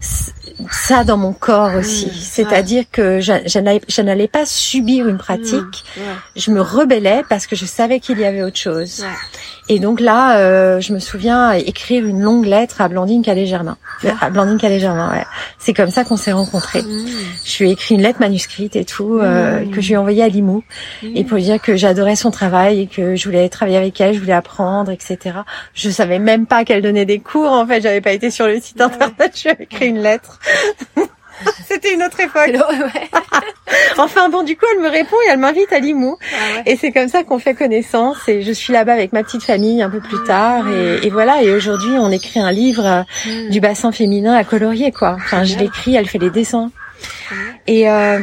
ça dans mon corps aussi. Mmh, C'est-à-dire ouais. que je, je, n'allais, je n'allais pas subir une pratique. Mmh, ouais. Je me rebellais parce que je savais qu'il y avait autre chose. Ouais. Et donc là, euh, je me souviens écrire une longue lettre à Blandine Calais Germain. Ah. À Blandine Calais Germain, ouais. C'est comme ça qu'on s'est rencontrés. Mmh. Je lui ai écrit une lettre manuscrite et tout, euh, mmh. que je lui ai envoyée à Limoux. Mmh. Et pour lui dire que j'adorais son travail et que je voulais travailler avec elle, je voulais apprendre, et cetera. Je savais même pas qu'elle donnait des cours. En fait, j'avais pas été sur le site internet. Ouais. Je lui ai écrit une lettre. C'était une autre époque. Ouais. Enfin bon, du coup, elle me répond et elle m'invite à Limoux. Ah ouais. Et c'est comme ça qu'on fait connaissance. Et je suis là-bas avec ma petite famille un peu plus tard. Et, et voilà. Et aujourd'hui, on écrit un livre mmh. du bassin féminin à colorier, quoi. Enfin, je l'écris, elle fait les dessins. Mmh. Et euh,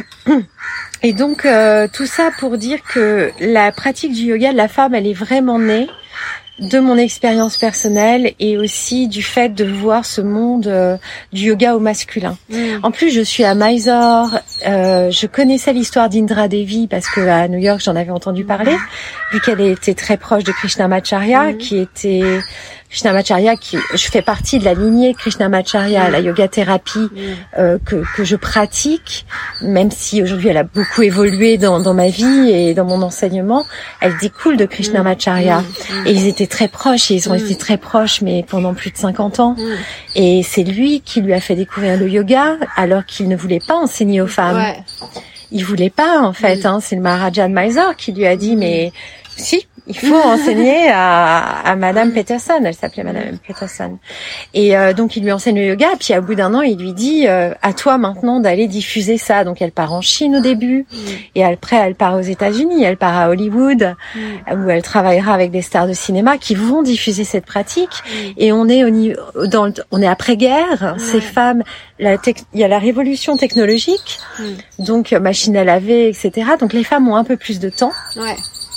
et donc euh, tout ça pour dire que la pratique du yoga de la femme, elle est vraiment née de mon expérience personnelle et aussi du fait de voir ce monde euh, du yoga au masculin. Mmh. En plus, je suis à Mysore, euh, je connaissais l'histoire d'Indra Devi parce que à New York, j'en avais entendu parler, vu qu'elle était très proche de Krishnamacharya, mmh. qui était Krishnamacharya, qui je fais partie de la lignée Krishnamacharya, mmh. la yoga thérapie mmh. euh, que que je pratique, même si aujourd'hui elle a beaucoup évolué dans dans ma vie et dans mon enseignement, elle découle de Krishnamacharya. Mmh. Mmh. Et ils étaient très proches, et ils ont mmh. été très proches, mais pendant plus de cinquante ans. Mmh. Et c'est lui qui lui a fait découvrir le yoga, alors qu'il ne voulait pas enseigner aux femmes. Ouais. Il voulait pas, en fait. Mmh. Hein. C'est le Maharaja de Mysore qui lui a dit, mmh. mais si, il faut enseigner à, à Madame Peterson. Elle s'appelait Madame Peterson. Et euh, donc, il lui enseigne le yoga. Puis, au bout d'un an, il lui dit euh, à toi maintenant d'aller diffuser ça. Donc, elle part en Chine au début. Mm. Et après, elle part aux États-Unis. Elle part à Hollywood, mm. où elle travaillera avec des stars de cinéma qui vont diffuser cette pratique. Mm. Et on est au niveau, dans le, on est après-guerre. Ouais. Ces femmes, la tec- il y a la révolution technologique. Mm. Donc, machine à laver, et cetera. Donc, les femmes ont un peu plus de temps. Ouais.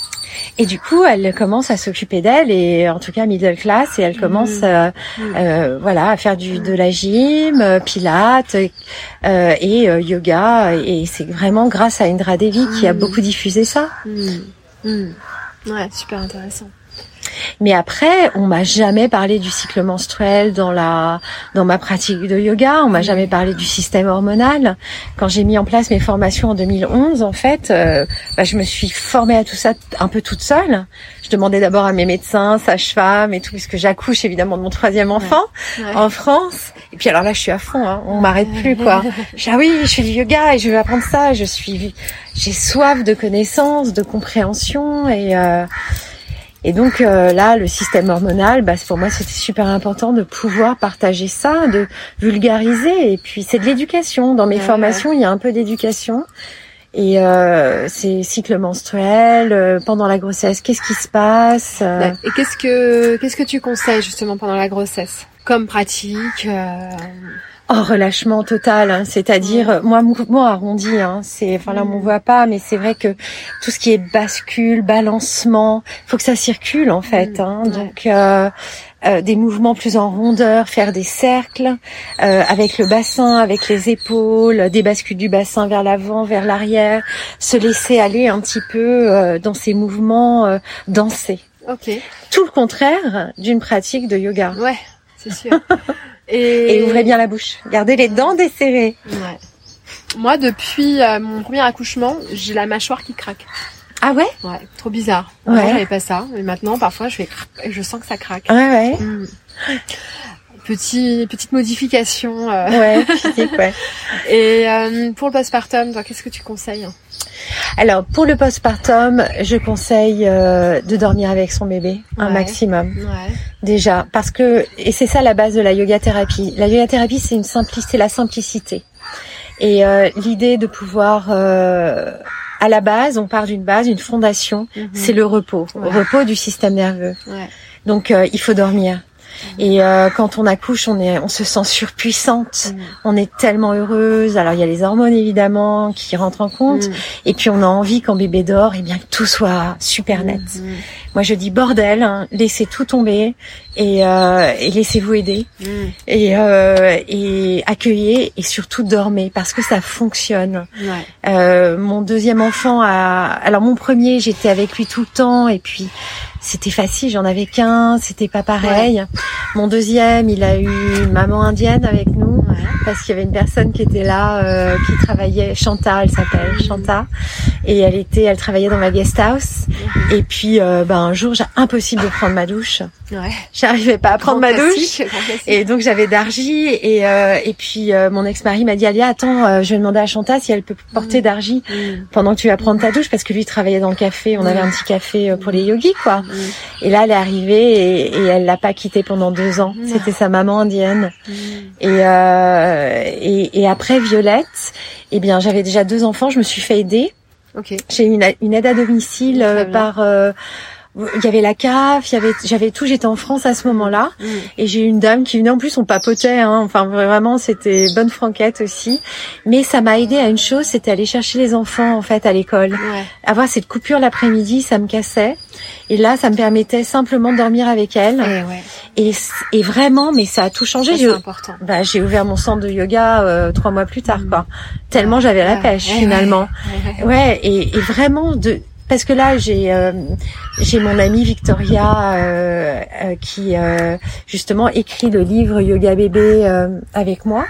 Et du coup, elle commence à s'occuper d'elle, et en tout cas middle class, et elle commence, mmh. euh, euh, voilà, à faire du de la gym, euh, pilates euh, et euh, yoga. Et c'est vraiment grâce à Indra Devi mmh. qui a beaucoup diffusé ça. Mmh. Mmh. Ouais, super intéressant. Mais après, on m'a jamais parlé du cycle menstruel dans la dans ma pratique de yoga. On m'a jamais parlé du système hormonal. Quand j'ai mis en place mes formations en deux mille onze, en fait, euh, bah, je me suis formée à tout ça un peu toute seule. Je demandais d'abord à mes médecins, sages-femmes et tout, puisque j'accouche évidemment de mon troisième enfant ouais. Ouais. en France. Et puis alors là, je suis à fond. Hein. On m'arrête plus, quoi. Je dis, ah oui, je fais du yoga et je vais apprendre ça. Je suis, j'ai soif de connaissances, de compréhension et euh, Et donc euh, là, le système hormonal, bah, pour moi, c'était super important de pouvoir partager ça, de vulgariser. Et puis, c'est de l'éducation. Dans mes ouais, formations, ouais. il y a un peu d'éducation. Et euh, c'est cycle menstruel, euh, pendant la grossesse, qu'est-ce qui se passe euh... Et qu'est-ce que qu'est-ce que tu conseilles justement pendant la grossesse comme pratique euh... Oh, relâchement total, hein, c'est-à-dire ouais. moi mouvement arrondi, hein, c'est enfin là on ne voit pas, mais c'est vrai que tout ce qui est bascule, balancement, faut que ça circule en fait, hein, ouais. donc euh, euh, des mouvements plus en rondeur, faire des cercles euh, avec le bassin, avec les épaules, des bascules du bassin vers l'avant, vers l'arrière, se laisser aller un petit peu euh, dans ces mouvements, euh, danser. Ok. Tout le contraire d'une pratique de yoga. Ouais, c'est sûr. Et... Et ouvrez bien la bouche. Gardez les dents desserrées. Ouais. Moi, depuis euh, mon premier accouchement, j'ai la mâchoire qui craque. Ah ouais? Ouais, trop bizarre. Avant, ouais. j'avais pas ça. Mais maintenant, parfois, je fais crac, je sens que ça craque. Ouais, ouais. Mmh. Petit, petite modification. Euh... Ouais, physique, ouais. Et euh, pour le postpartum, toi, qu'est-ce que tu conseilles? Alors pour le postpartum, je conseille euh, de dormir avec son bébé un ouais. maximum. Ouais. Déjà, parce que et c'est ça la base de la yoga thérapie. La yoga thérapie, c'est une simplicité, c'est la simplicité. Et euh, l'idée de pouvoir euh, à la base, on part d'une base, une fondation, mm-hmm. c'est le repos, ouais. repos du système nerveux. Ouais. Donc euh, il faut dormir. Et euh, quand on accouche, on est, on se sent surpuissante. Mmh. On est tellement heureuse. Alors il y a les hormones évidemment qui rentrent en compte. Mmh. Et puis on a envie quand bébé dort, et bien que tout soit super net. Mmh. Moi je dis bordel, hein, laissez tout tomber et, euh, et laissez-vous aider mmh. et, euh, et accueillez et surtout dormez parce que ça fonctionne. Ouais. Euh, mon deuxième enfant a, alors mon premier j'étais avec lui tout le temps et puis c'était facile, j'en avais qu'un, c'était pas pareil. Ouais. Mon deuxième, il a eu une maman indienne avec nous, ouais. parce qu'il y avait une personne qui était là, euh, qui travaillait, Chanta, elle s'appelle, mmh. Chanta, et elle était, elle travaillait dans ma guest house. Mmh. Et puis, euh, ben un jour, j'ai impossible de prendre ma douche. Ouais. J'arrivais pas à prendre grand ma classique, douche, et donc j'avais Dargy, et euh, et puis euh, mon ex-mari m'a dit Alia, attends, euh, je vais demander à Chanta si elle peut porter mmh. Dargy mmh. pendant que tu vas prendre ta douche, parce que lui travaillait dans le café, on mmh. avait un petit café pour les yogis, quoi. Mmh. Et là, elle est arrivée et, et elle l'a pas quitté pendant deux ans. Mmh. C'était sa maman indienne. Mmh. Et, euh, et et après Violette, eh bien, j'avais déjà deux enfants. Je me suis fait aider. Okay. J'ai eu une, une aide à domicile euh, par. Euh, il y avait la C A F, il y avait, j'avais tout, j'étais en France à ce moment-là, mmh. et j'ai eu une dame qui venait, en plus on papotait, hein, enfin vraiment c'était bonne franquette aussi, mais ça m'a aidé à une chose, c'était aller chercher les enfants en fait à l'école, ouais. avoir cette coupure l'après-midi, ça me cassait, et là ça me permettait simplement de dormir avec elle, et, ouais. et, et vraiment, mais ça a tout changé. Ça, j'ai, c'est important. Bah, j'ai ouvert mon centre de yoga euh, trois mois plus tard, mmh. quoi, tellement ouais. j'avais la ouais. pêche ouais. finalement, ouais, ouais. ouais, et, et vraiment de parce que là j'ai euh, j'ai mon amie Victoria euh, euh, qui euh, justement écrit le livre Yoga Bébé euh, avec moi,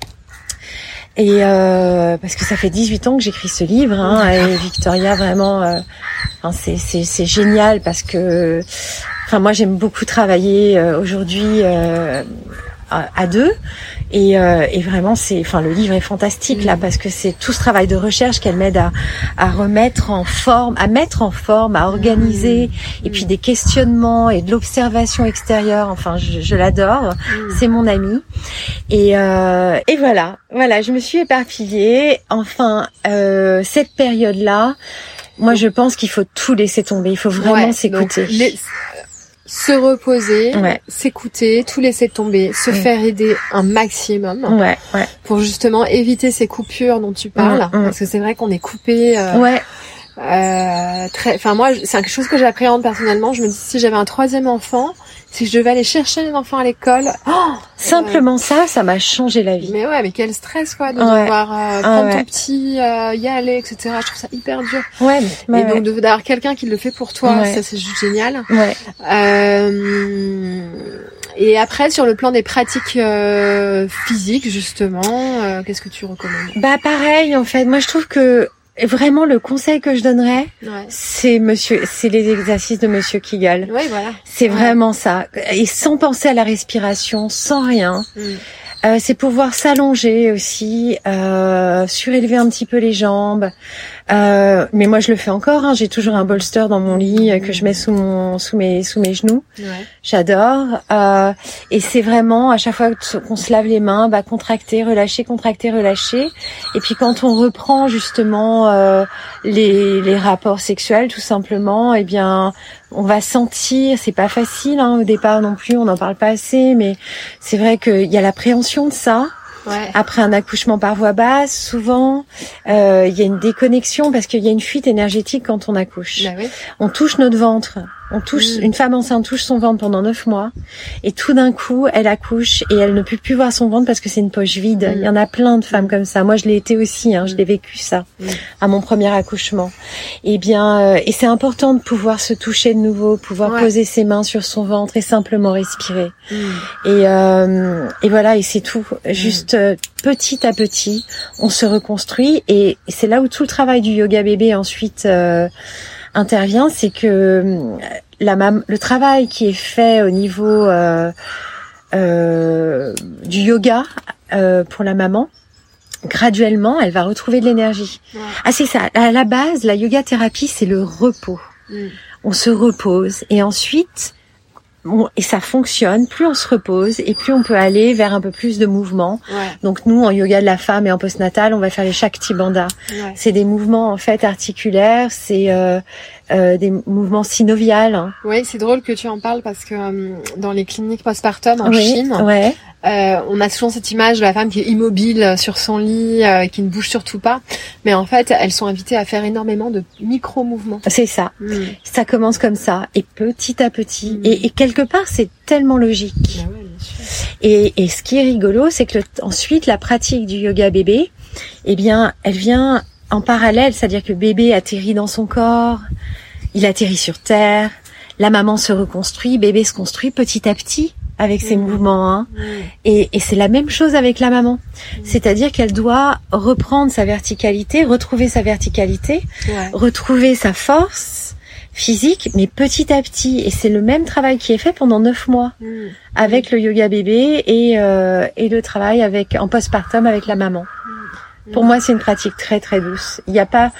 et euh, parce que ça fait dix-huit ans que j'écris ce livre, hein, et Victoria vraiment euh, enfin, c'est c'est c'est génial parce que enfin moi j'aime beaucoup travailler euh, aujourd'hui euh, à, à deux. Et, euh, et vraiment, c'est, enfin, le livre est fantastique, mmh. là, parce que c'est tout ce travail de recherche qu'elle m'aide à, à remettre en forme, à mettre en forme, à organiser, mmh. et puis des questionnements et de l'observation extérieure. Enfin, je, je l'adore. Mmh. C'est mon amie. Et, euh, et voilà, voilà, je me suis éparpillée. Enfin, euh, cette période-là, moi, je pense qu'il faut tout laisser tomber. Il faut vraiment ouais, s'écouter. Donc, les... Se reposer, ouais. s'écouter, tout laisser tomber, se ouais. faire aider un maximum ouais, ouais. pour justement éviter ces coupures dont tu parles, mmh, mmh. parce que c'est vrai qu'on est coupé. Euh, ouais. Euh, très. Enfin moi, c'est quelque chose que j'appréhende personnellement. Je me dis si j'avais un troisième enfant, si je devais aller chercher les enfants à l'école, oh, simplement euh, ça, ça m'a changé la vie. Mais ouais, mais quel stress quoi de ouais. devoir euh, prendre ah, ouais. ton petit, euh, y aller, et cetera. Je trouve ça hyper dur. Ouais. Mais et ouais. donc de, d'avoir quelqu'un qui le fait pour toi, ouais. ça c'est juste génial. Ouais. Euh, et après sur le plan des pratiques euh, physiques justement, euh, qu'est-ce que tu recommandes? Bah pareil en fait. Moi je trouve que vraiment, le conseil que je donnerais, ouais. c'est monsieur, c'est les exercices de Monsieur Kegel. Oui, voilà. C'est ouais. vraiment ça. Et sans penser à la respiration, sans rien. Mm. Euh, c'est pouvoir s'allonger aussi, euh, surélever un petit peu les jambes. Euh, mais moi, je le fais encore. Hein. J'ai toujours un bolster dans mon lit mmh. que je mets sous mon, sous mes, sous mes genoux. Ouais. J'adore. Euh, et c'est vraiment à chaque fois qu'on se lave les mains, bah contracter, relâcher, contracter, relâcher. Et puis quand on reprend justement euh, les, les rapports sexuels, tout simplement, eh bien, on va sentir. C'est pas facile hein, au départ non plus. On n'en parle pas assez, mais c'est vrai qu'il y a l'appréhension de ça. Ouais. Après un accouchement par voie basse, souvent, euh, il y a une déconnexion parce qu'il y a une fuite énergétique quand on accouche. Bah oui. On touche notre ventre. On touche, mmh. une femme enceinte touche son ventre pendant neuf mois et tout d'un coup, elle accouche et elle ne peut plus voir son ventre parce que c'est une poche vide. Mmh. Il y en a plein de femmes comme ça. Moi, je l'ai été aussi. Hein, mmh. Je l'ai vécu ça mmh. à mon premier accouchement. Et bien, euh, et c'est important de pouvoir se toucher de nouveau, pouvoir ouais. poser ses mains sur son ventre et simplement respirer. Mmh. Et euh, et voilà, et c'est tout. Mmh. Juste euh, petit à petit, on se reconstruit et c'est là où tout le travail du yoga bébé ensuite. Euh, intervient, c'est que la mam- le travail qui est fait au niveau euh, euh, du yoga euh, pour la maman, graduellement, elle va retrouver de l'énergie. Ouais. Ah, c'est ça. À la base, la yoga thérapie, c'est le repos. Mm. On se repose et ensuite, on, et ça fonctionne. Plus on se repose et plus on peut aller vers un peu plus de mouvement. Ouais. Donc nous, en yoga de la femme et en postnatal, on va faire les Shakti Bandha. Ouais. C'est des mouvements en fait articulaires. C'est euh, Euh, des mouvements synoviales. Hein. Oui, c'est drôle que tu en parles parce que euh, dans les cliniques postpartum en oui, Chine, ouais. euh, on a souvent cette image de la femme qui est immobile sur son lit, euh, qui ne bouge surtout pas. Mais en fait, elles sont invitées à faire énormément de micro-mouvements. C'est ça. Mm. Ça commence comme ça. Et petit à petit. Mm. Et, et quelque part, c'est tellement logique. Ah ouais, bien sûr. Et, et ce qui est rigolo, c'est que le, ensuite, la pratique du yoga bébé, eh bien, elle vient en parallèle, c'est-à-dire que le bébé atterrit dans son corps, il atterrit sur terre, la maman se reconstruit, bébé se construit petit à petit avec ses mmh. mouvements. Hein. Mmh. Et, et c'est la même chose avec la maman. Mmh. C'est-à-dire qu'elle doit reprendre sa verticalité, retrouver sa verticalité, ouais. retrouver sa force physique, mais petit à petit. Et c'est le même travail qui est fait pendant neuf mois mmh. avec mmh. le yoga bébé et, euh, et le travail avec en postpartum avec la maman. Mmh. Pour moi, c'est une pratique très très douce. Il n'y a pas,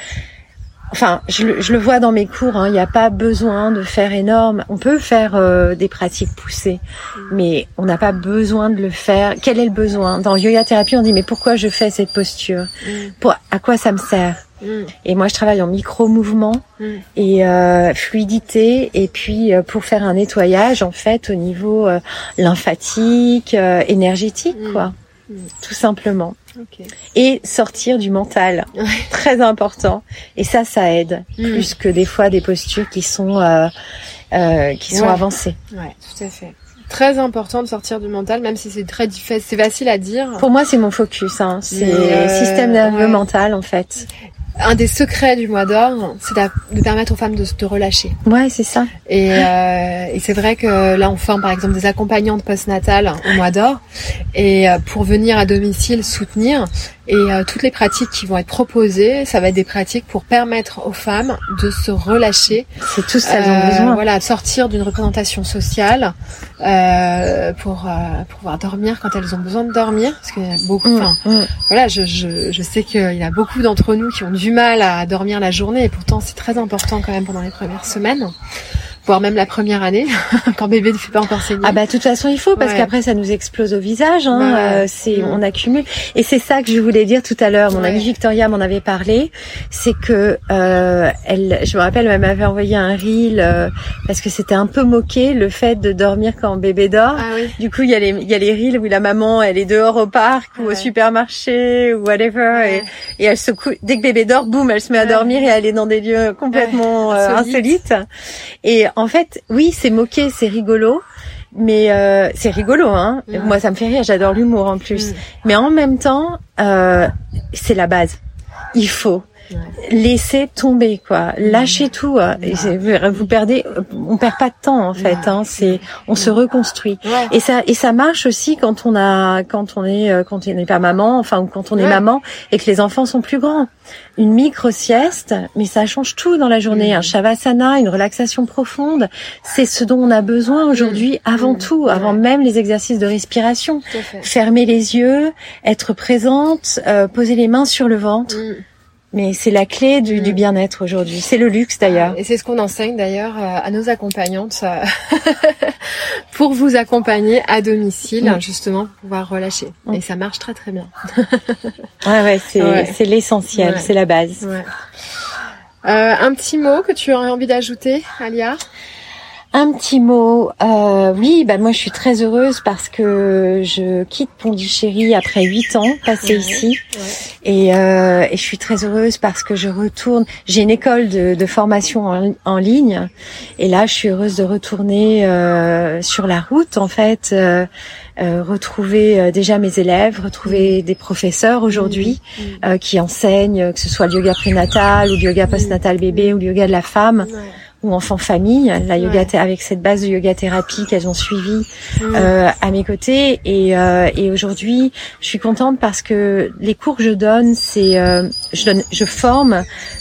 enfin, je le, je le vois dans mes cours, hein, il n'y a pas besoin de faire énorme. On peut faire euh, des pratiques poussées, mmh. mais on n'a pas besoin de le faire. Quel est le besoin? Dans yoga thérapie, on dit mais pourquoi je fais cette posture? mmh. Pour à quoi ça me sert? mmh. Et moi, je travaille en micro-mouvement mmh. et euh, fluidité, et puis euh, pour faire un nettoyage en fait au niveau euh, lymphatique, euh, énergétique, mmh. quoi. Mmh. Tout simplement. Okay. Et sortir du mental, ouais. très important. Et ça, ça aide mmh. plus que des fois des postures qui sont euh, euh, qui sont ouais. avancées. Ouais, tout à fait. Très important de sortir du mental, même si c'est très difficile, c'est facile à dire. Pour moi, c'est mon focus. Hein. C'est euh, système nerveux ouais. mental en fait. Un des secrets du mois d'or, c'est de permettre aux femmes de se relâcher. Ouais, c'est ça. Et, euh, et c'est vrai que là, on forme par exemple des accompagnantes postnatales au mois d'or, et euh, pour venir à domicile soutenir. Et euh, toutes les pratiques qui vont être proposées, ça va être des pratiques pour permettre aux femmes de se relâcher. C'est tout ça, elles ont euh, besoin. Voilà, de sortir d'une représentation sociale euh, pour, euh, pour pouvoir dormir quand elles ont besoin de dormir. Parce qu'il y a beaucoup. Enfin, mmh, mmh. voilà, je, je, je sais qu'il y a beaucoup d'entre nous qui ont du mal à dormir la journée, et pourtant c'est très important quand même pendant les premières semaines. Voire même la première année, quand bébé ne fait pas encore saigner. Ah bah de toute façon il faut, parce ouais. qu'après ça nous explose au visage, hein, ouais. euh, c'est mmh. on accumule. Et c'est ça que je voulais dire tout à l'heure. Mon ouais. amie Victoria m'en avait parlé, c'est que euh, elle, je me rappelle, elle m'avait envoyé un reel euh, parce que c'était un peu moqué le fait de dormir quand bébé dort. Ah oui. Du coup il y a les il y a les reels où la maman elle est dehors au parc ouais. ou au supermarché ou whatever ouais. et, et elle se cou... dès que bébé dort, boum, elle se met à dormir ouais. et elle est dans des lieux complètement ouais. euh, insolites. Et en fait, oui, c'est moqué, c'est rigolo, mais euh, c'est rigolo, hein. Mmh. Moi, ça me fait rire, j'adore l'humour en plus. Mmh. Mais en même temps, euh, c'est la base. Il faut ouais. laisser tomber, quoi. Lâchez mmh. tout. Ouais. Vous perdez, on perd pas de temps en fait. Ouais. Hein. C'est, on mmh. se reconstruit. Ouais. Et ça, et ça marche aussi quand on a, quand on est, quand on n'est pas maman, enfin, ou quand on est ouais. maman et que les enfants sont plus grands. Une micro-sieste, mais ça change tout dans la journée. Mmh. Un shavasana, une relaxation profonde, c'est ce dont on a besoin aujourd'hui mmh. avant mmh. tout, avant ouais. même les exercices de respiration. Fermer les yeux, être présente, euh, poser les mains sur le ventre. Mmh. Mais c'est la clé du, mmh. du bien-être aujourd'hui. C'est le luxe d'ailleurs. Et c'est ce qu'on enseigne d'ailleurs à nos accompagnantes pour vous accompagner à domicile, mmh. justement, pour pouvoir relâcher. Mmh. Et ça marche très très bien. ouais, ouais, c'est, ouais. c'est l'essentiel, ouais. c'est la base. Ouais. Euh, un petit mot que tu aurais envie d'ajouter, Alia ? Un petit mot, euh, oui, bah moi je suis très heureuse parce que je quitte Pondichéry après huit ans passés ouais, ici, ouais. Et, euh, et je suis très heureuse parce que je retourne. J'ai une école de, de formation en, en ligne, et là je suis heureuse de retourner euh, sur la route en fait, euh, euh, retrouver euh, déjà mes élèves, retrouver mmh. des professeurs aujourd'hui mmh. euh, qui enseignent, que ce soit le yoga prénatal ou le yoga postnatal bébé mmh. ou le yoga de la femme. Ouais. ou enfants famille, la yoga ouais. avec cette base de yoga thérapie qu'elles ont suivie mmh. euh, à mes côtés, et, euh, et aujourd'hui je suis contente parce que les cours que je donne, c'est euh, je donne, je forme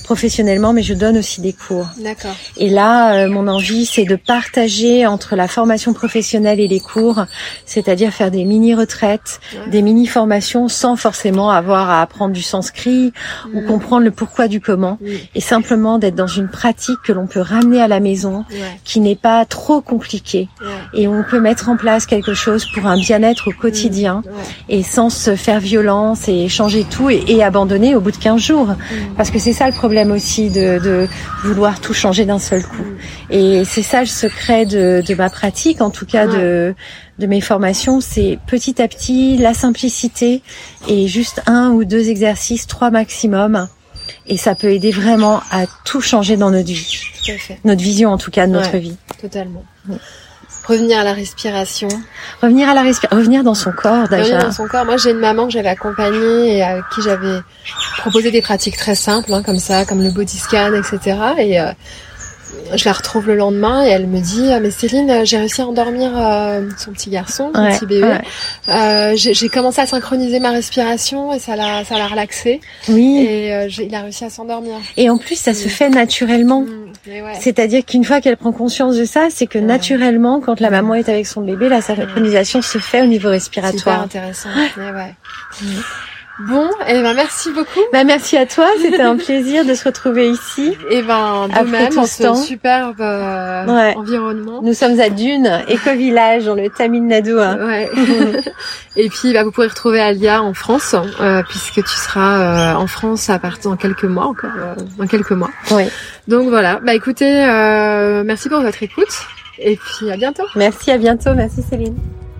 professionnellement, mais je donne aussi des cours. D'accord. Et là, euh, mon envie, c'est de partager entre la formation professionnelle et les cours, c'est-à-dire faire des mini-retraites, ouais. des mini-formations sans forcément avoir à apprendre du sanskrit mmh. ou comprendre le pourquoi du comment, mmh. et simplement d'être dans une pratique que l'on peut ramener à la maison, ouais. qui n'est pas trop compliquée. Ouais. Et on peut mettre en place quelque chose pour un bien-être au quotidien, mmh. ouais. et sans se faire violence et changer tout et, et abandonner au bout de quinze jours. Mmh. Parce que c'est ça le problème aussi de, de vouloir tout changer d'un seul coup. Mmh. Et c'est ça le secret de, de ma pratique, en tout cas ouais. de, de mes formations, c'est petit à petit la simplicité et juste un ou deux exercices, trois maximum. Et ça peut aider vraiment à tout changer dans notre vie. Tout à fait. Notre vision en tout cas de notre ouais, vie. Totalement. Ouais. Revenir à la respiration. Revenir à la respiration. Revenir dans son corps déjà. Revenir dans son corps. Moi, j'ai une maman que j'avais accompagnée et à qui j'avais proposé des pratiques très simples, hein, comme ça, comme le body scan, et cetera. Et euh, je la retrouve le lendemain et elle me dit ah, mais Céline, j'ai réussi à endormir euh, son petit garçon, son ouais, petit bébé. Ouais. Euh, j'ai, j'ai commencé à synchroniser ma respiration et ça l'a, ça l'a relaxé. Oui. Et euh, j'ai, il a réussi à s'endormir. Et en plus, ça mmh. se fait naturellement. Mmh. Ouais. C'est-à-dire qu'une fois qu'elle prend conscience de ça, c'est que ouais. naturellement, quand la maman est avec son bébé, la synchronisation mmh. se fait au niveau respiratoire. C'est hyper intéressant. Ouais. Ouais. Mmh. Bon, et eh ben merci beaucoup. Bah merci à toi, c'était un plaisir de se retrouver ici. Et ben de après même dans ce superbe euh, ouais. environnement. Nous sommes à Dune, éco-village dans le Tamil Nadu. Hein. Ouais. Et puis bah vous pourrez retrouver Alia en France euh, puisque tu seras euh, en France à partir dans quelques mois encore, euh, dans quelques mois. Oui. Donc voilà. Bah écoutez, euh, merci pour votre écoute et puis à bientôt. Merci, à bientôt. Merci Céline.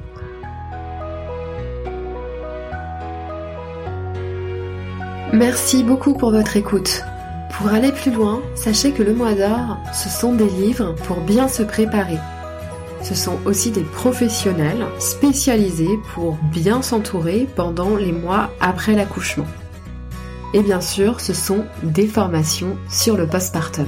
Merci beaucoup pour votre écoute. Pour aller plus loin, sachez que le mois d'or, ce sont des livres pour bien se préparer. Ce sont aussi des professionnels spécialisés pour bien s'entourer pendant les mois après l'accouchement. Et bien sûr, ce sont des formations sur le postpartum.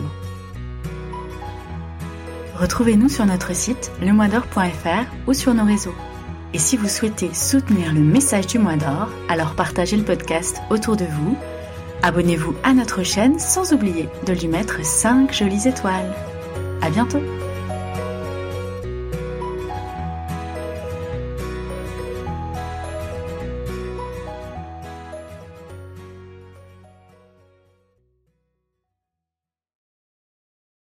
Retrouvez-nous sur notre site le mois d'or point f r ou sur nos réseaux. Et si vous souhaitez soutenir le message du mois d'or, alors partagez le podcast autour de vous, abonnez-vous à notre chaîne sans oublier de lui mettre cinq jolies étoiles. À bientôt!